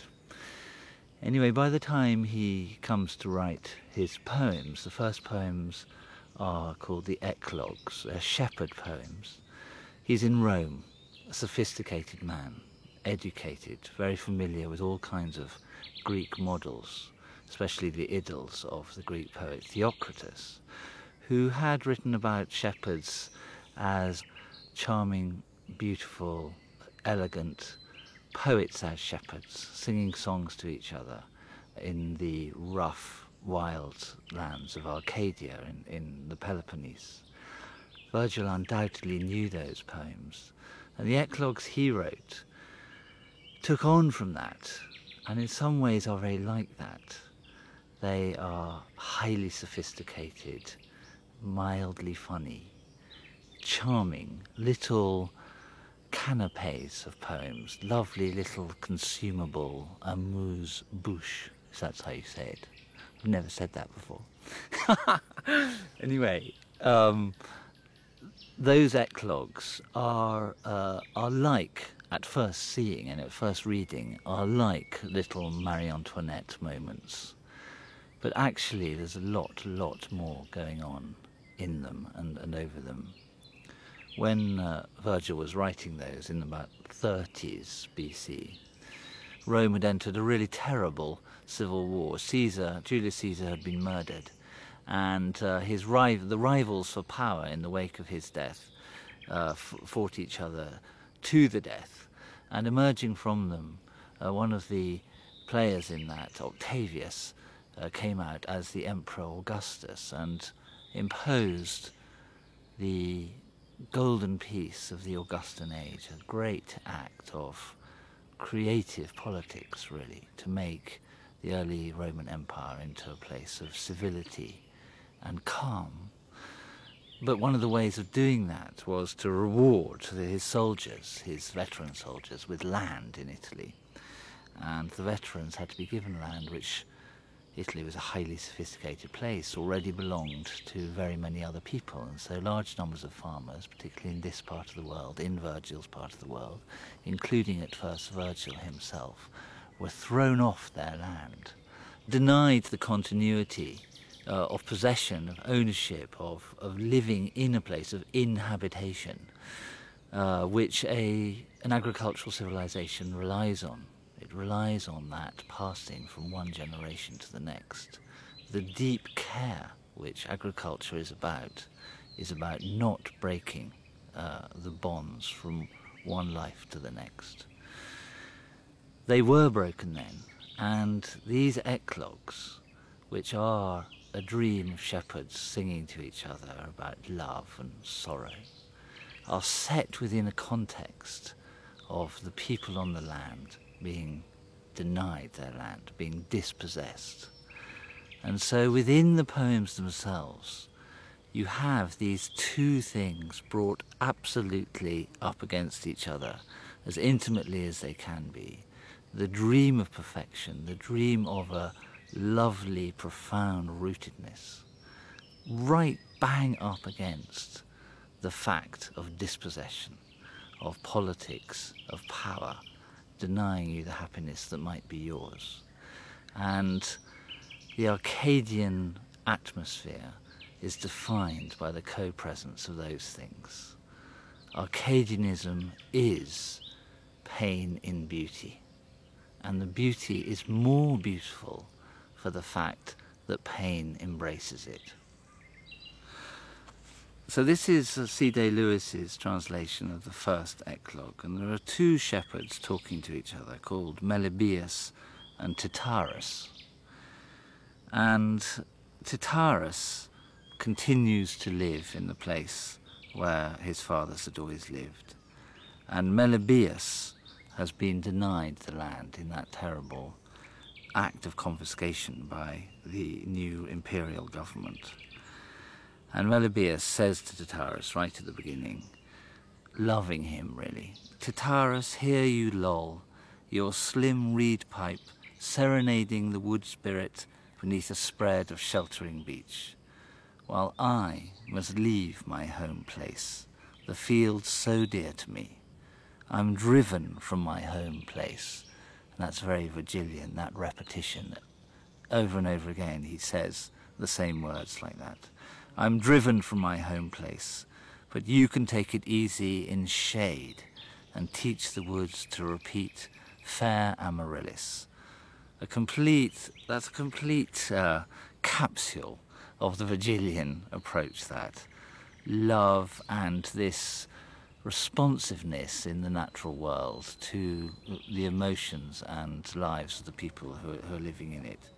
Anyway, by the time he comes to write his poems, the first poems are called the Eclogues. They're shepherd poems. He's in Rome, a sophisticated man, educated, very familiar with all kinds of Greek models, especially the idyls of the Greek poet Theocritus, who had written about shepherds as charming, beautiful, elegant poets as shepherds, singing songs to each other in the rough, wild lands of Arcadia in the Peloponnese. Virgil undoubtedly knew those poems, and the Eclogues he wrote took on from that, and in some ways are very like that. They are highly sophisticated, mildly funny, charming, little canapes of poems, lovely little consumable amuse-bouche, if that's how you say it. I've never said that before. Anyway, those eclogues are like, at first seeing and at first reading, are like little Marie Antoinette moments. But actually there's a lot more going on in them and over them. When Virgil was writing those in about 30s BC, Rome had entered a really terrible civil war. Julius Caesar had been murdered, and the rivals for power in the wake of his death fought each other to the death. And emerging from them, one of the players in that, Octavius, came out as the Emperor Augustus and imposed the golden peace of the Augustan age, a great act of creative politics, really, to make the early Roman Empire into a place of civility and calm. But one of the ways of doing that was to reward his soldiers, his veteran soldiers, with land in Italy. And the veterans had to be given land, which Italy was a highly sophisticated place, already belonged to very many other people, and so large numbers of farmers, particularly in this part of the world, in Virgil's part of the world, including at first Virgil himself, were thrown off their land, denied the continuity of possession, of ownership, of living in a place of inhabitation, which an agricultural civilization relies on. It relies on that passing from one generation to the next. The deep care which agriculture is about not breaking the bonds from one life to the next. They were broken then, and these eclogues, which are a dream of shepherds singing to each other about love and sorrow, are set within a context of the people on the land being denied their land, being dispossessed. And so within the poems themselves, you have these two things brought absolutely up against each other, as intimately as they can be. The dream of perfection, the dream of a lovely, profound rootedness, right bang up against the fact of dispossession, of politics, of power, denying you the happiness that might be yours. And the Arcadian atmosphere is defined by the co-presence of those things. Arcadianism is pain in beauty, and the beauty is more beautiful for the fact that pain embraces it. So this is C.D. Lewis's translation of the first eclogue, and there are two shepherds talking to each other called Melibæus and Tityrus. And Tityrus continues to live in the place where his fathers had always lived, and Melibæus has been denied the land in that terrible act of confiscation by the new imperial government. And Melibæus says to Tityrus right at the beginning, loving him really, "Tityrus, here you loll, your slim reed pipe serenading the wood spirit beneath a spread of sheltering beech, while I must leave my home place, the field so dear to me. I'm driven from my home place." And that's very Virgilian, that repetition. Over and over again he says the same words like that. I'm driven from my home place, but you can take it easy in shade and teach the woods to repeat fair Amaryllis. That's a complete capsule of the Virgilian approach, that love and this responsiveness in the natural world to the emotions and lives of the people who are living in it.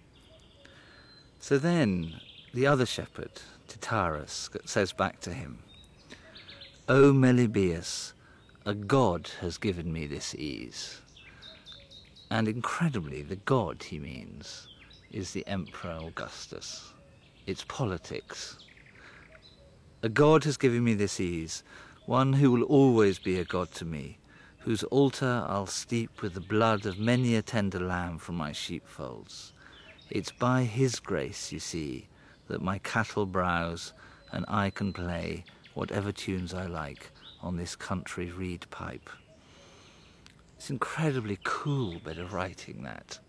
So then the other shepherd, Tityrus, says back to him, "O Melibæus, a god has given me this ease." And incredibly, the god he means is the Emperor Augustus. It's politics. "A god has given me this ease, one who will always be a god to me, whose altar I'll steep with the blood of many a tender lamb from my sheepfolds. It's by his grace, you see, that my cattle browse and I can play whatever tunes I like on this country reed pipe." It's an incredibly cool bit of writing, that.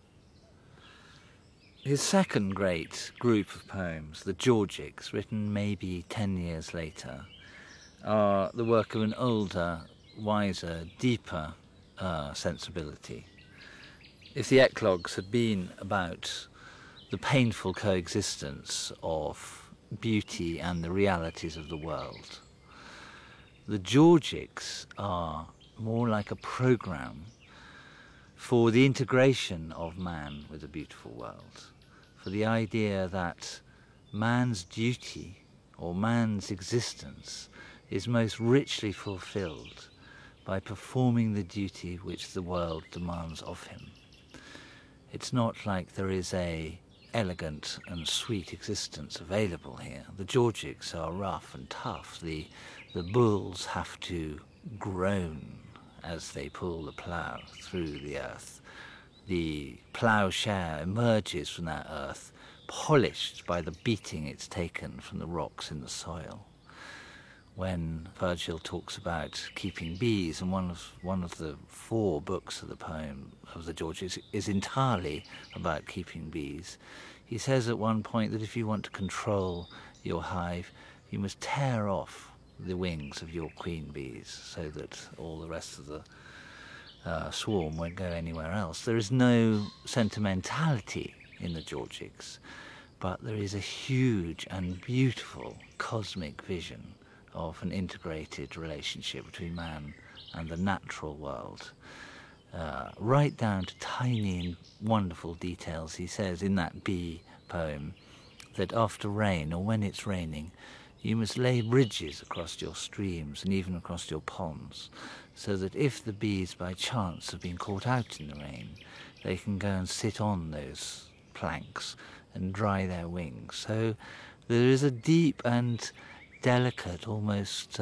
His second great group of poems, the Georgics, written maybe 10 years later, are the work of an older, wiser, deeper sensibility. If the eclogues had been about the painful coexistence of beauty and the realities of the world, the Georgics are more like a program for the integration of man with the beautiful world, for the idea that man's duty or man's existence is most richly fulfilled by performing the duty which the world demands of him. It's not like there is a elegant and sweet existence available here. The Georgics are rough and tough. The bulls have to groan as they pull the plough through the earth. The ploughshare emerges from that earth, polished by the beating it's taken from the rocks in the soil. When Virgil talks about keeping bees, and one of the 4 books of the poem of the Georgics is entirely about keeping bees, he says at one point that if you want to control your hive, you must tear off the wings of your queen bees so that all the rest of the swarm won't go anywhere else. There is no sentimentality in the Georgics, but there is a huge and beautiful cosmic vision of an integrated relationship between man and the natural world, right down to tiny and wonderful details. He says in that bee poem that after rain, or when it's raining, you must lay bridges across your streams and even across your ponds, so that if the bees by chance have been caught out in the rain, they can go and sit on those planks and dry their wings. So there is a deep and delicate, almost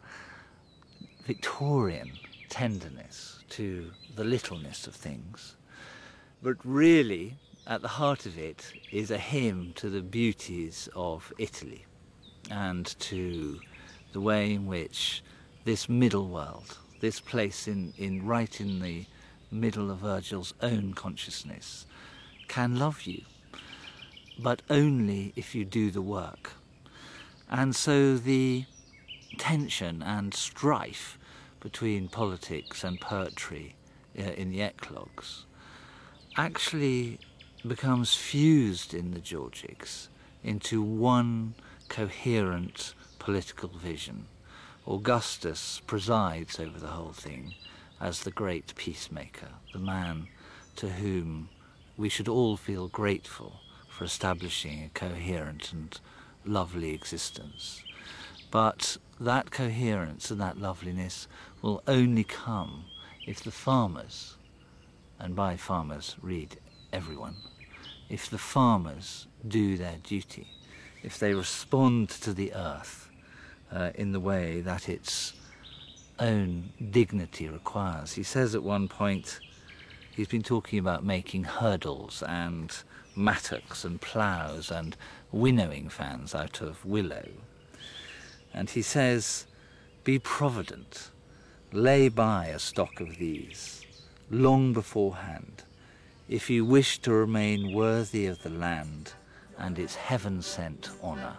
Victorian tenderness to the littleness of things. But really, at the heart of it is a hymn to the beauties of Italy and to the way in which this middle world, this place right in the middle of Virgil's own consciousness, can love you, but only if you do the work. And so the tension and strife between politics and poetry in the eclogues actually becomes fused in the Georgics into one coherent political vision. Augustus presides over the whole thing as the great peacemaker, the man to whom we should all feel grateful for establishing a coherent and lovely existence. But that coherence and that loveliness will only come if the farmers, and by farmers read everyone, if the farmers do their duty, if they respond to the earth in the way that its own dignity requires. He says at one point, he's been talking about making hurdles and mattocks and ploughs and winnowing fans out of willow. And he says, be provident, lay by a stock of these, long beforehand, if you wish to remain worthy of the land and its heaven-sent honour.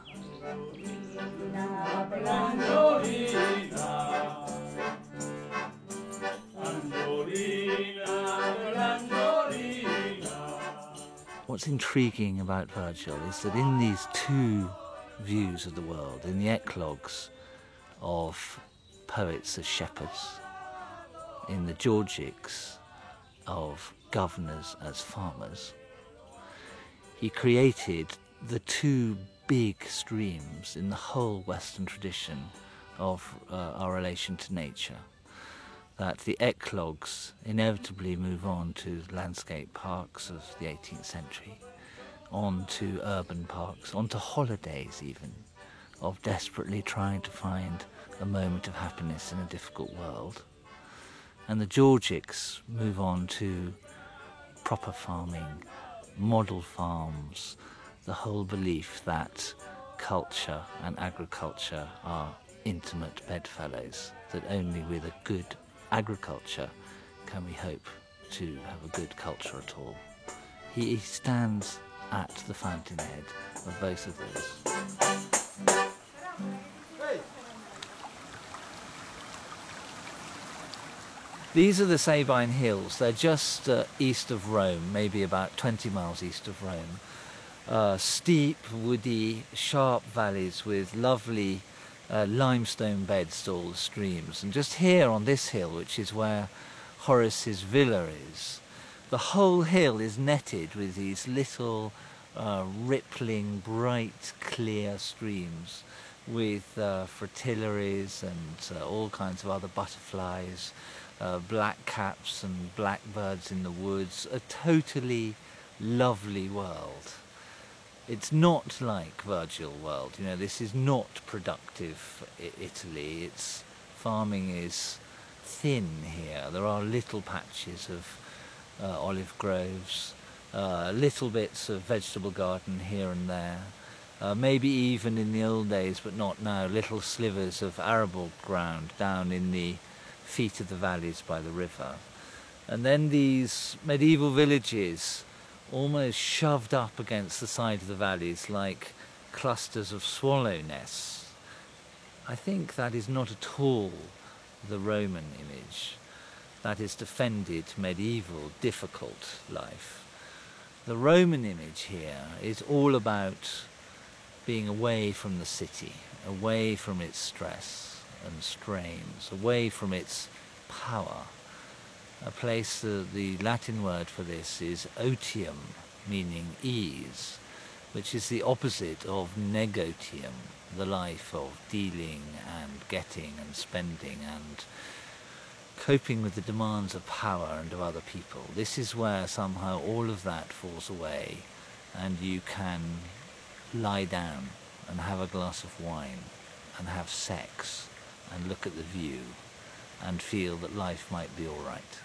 What's intriguing about Virgil is that in these two views of the world, in the eclogues of poets as shepherds, in the Georgics of governors as farmers, he created the two big streams in the whole Western tradition of our relation to nature. That the eclogues inevitably move on to landscape parks of the 18th century, on to urban parks, on to holidays even, of desperately trying to find a moment of happiness in a difficult world. And the Georgics move on to proper farming, model farms, the whole belief that culture and agriculture are intimate bedfellows, that only with a good agriculture can we hope to have a good culture at all. He stands at the fountainhead of both of those. These are the Sabine Hills. They're just east of Rome, maybe about 20 miles east of Rome. Steep, woody, sharp valleys with lovely limestone beds to all the streams. And just here on this hill, which is where Horace's villa is, the whole hill is netted with these little rippling, bright, clear streams with fritillaries and all kinds of other butterflies, black caps and blackbirds in the woods. A totally lovely world. It's not like Virgil world, you know, this is not productive Italy. It's farming is thin here. There are little patches of olive groves, little bits of vegetable garden here and there, maybe even in the old days, but not now, little slivers of arable ground down in the feet of the valleys by the river. And then these medieval villages almost shoved up against the side of the valleys like clusters of swallow nests. I think that is not at all the Roman image. That is defended medieval, difficult life. The Roman image here is all about being away from the city, away from its stress and strains, away from its power. A place, the Latin word for this is otium, meaning ease, which is the opposite of negotium, the life of dealing and getting and spending and coping with the demands of power and of other people. This is where somehow all of that falls away and you can lie down and have a glass of wine and have sex and look at the view and feel that life might be all right.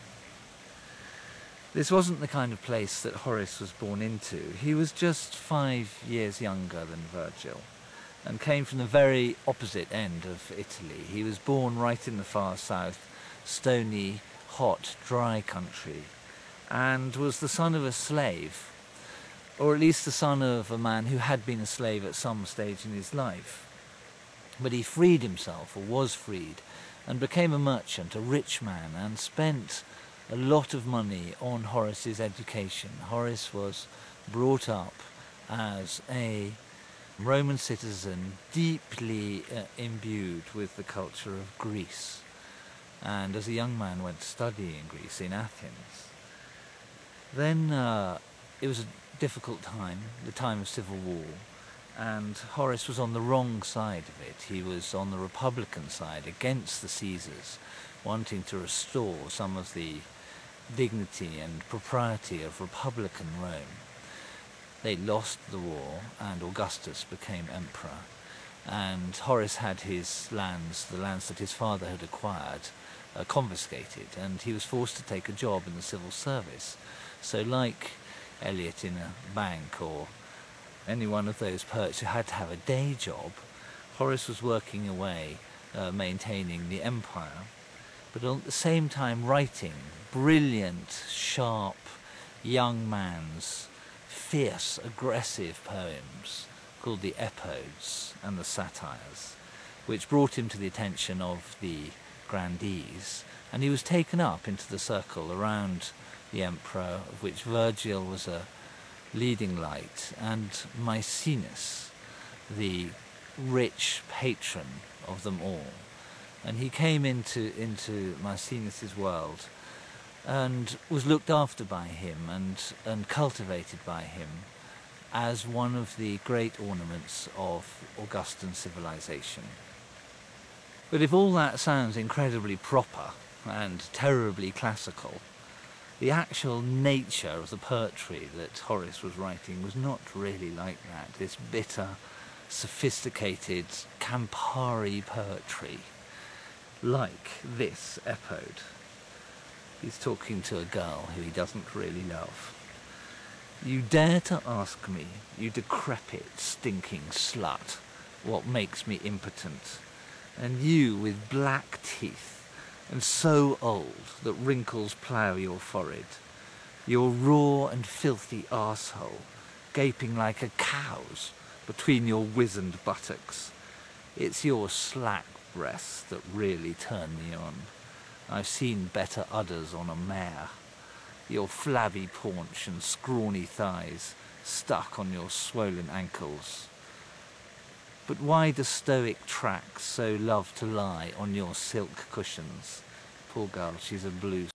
This wasn't the kind of place that Horace was born into. He was just 5 years younger than Virgil and came from the very opposite end of Italy. He was born right in the far south, stony, hot, dry country, and was the son of a slave, or at least the son of a man who had been a slave at some stage in his life. But he freed himself, or was freed, and became a merchant, a rich man, and spent a lot of money on Horace's education. Horace was brought up as a Roman citizen, deeply imbued with the culture of Greece, and as a young man went to study in Greece, in Athens. Then it was a difficult time, the time of civil war, and Horace was on the wrong side of it. He was on the Republican side, against the Caesars, wanting to restore some of the dignity and propriety of Republican Rome. They lost the war, and Augustus became emperor, and Horace had his lands, the lands that his father had acquired, confiscated, and he was forced to take a job in the civil service. So like Eliot in a bank, or any one of those poets who had to have a day job, Horace was working away, maintaining the empire, but at the same time writing brilliant, sharp, young man's fierce, aggressive poems called the Epodes and the Satires, which brought him to the attention of the grandees, and he was taken up into the circle around the emperor, of which Virgil was a leading light, and Maecenas, the rich patron of them all. And he came into Maecenas' world and was looked after by him and cultivated by him as one of the great ornaments of Augustan civilization. But if all that sounds incredibly proper and terribly classical, the actual nature of the poetry that Horace was writing was not really like that. This bitter, sophisticated Campari poetry, like this Epode. He's talking to a girl who he doesn't really love. You dare to ask me, you decrepit, stinking slut, what makes me impotent? And you with black teeth, and so old that wrinkles plough your forehead, your raw and filthy arsehole, gaping like a cow's between your wizened buttocks. It's your slack breasts that really turn me on. I've seen better udders on a mare. Your flabby paunch and scrawny thighs stuck on your swollen ankles. But why do stoic tracks so love to lie on your silk cushions? Poor girl, she's a blue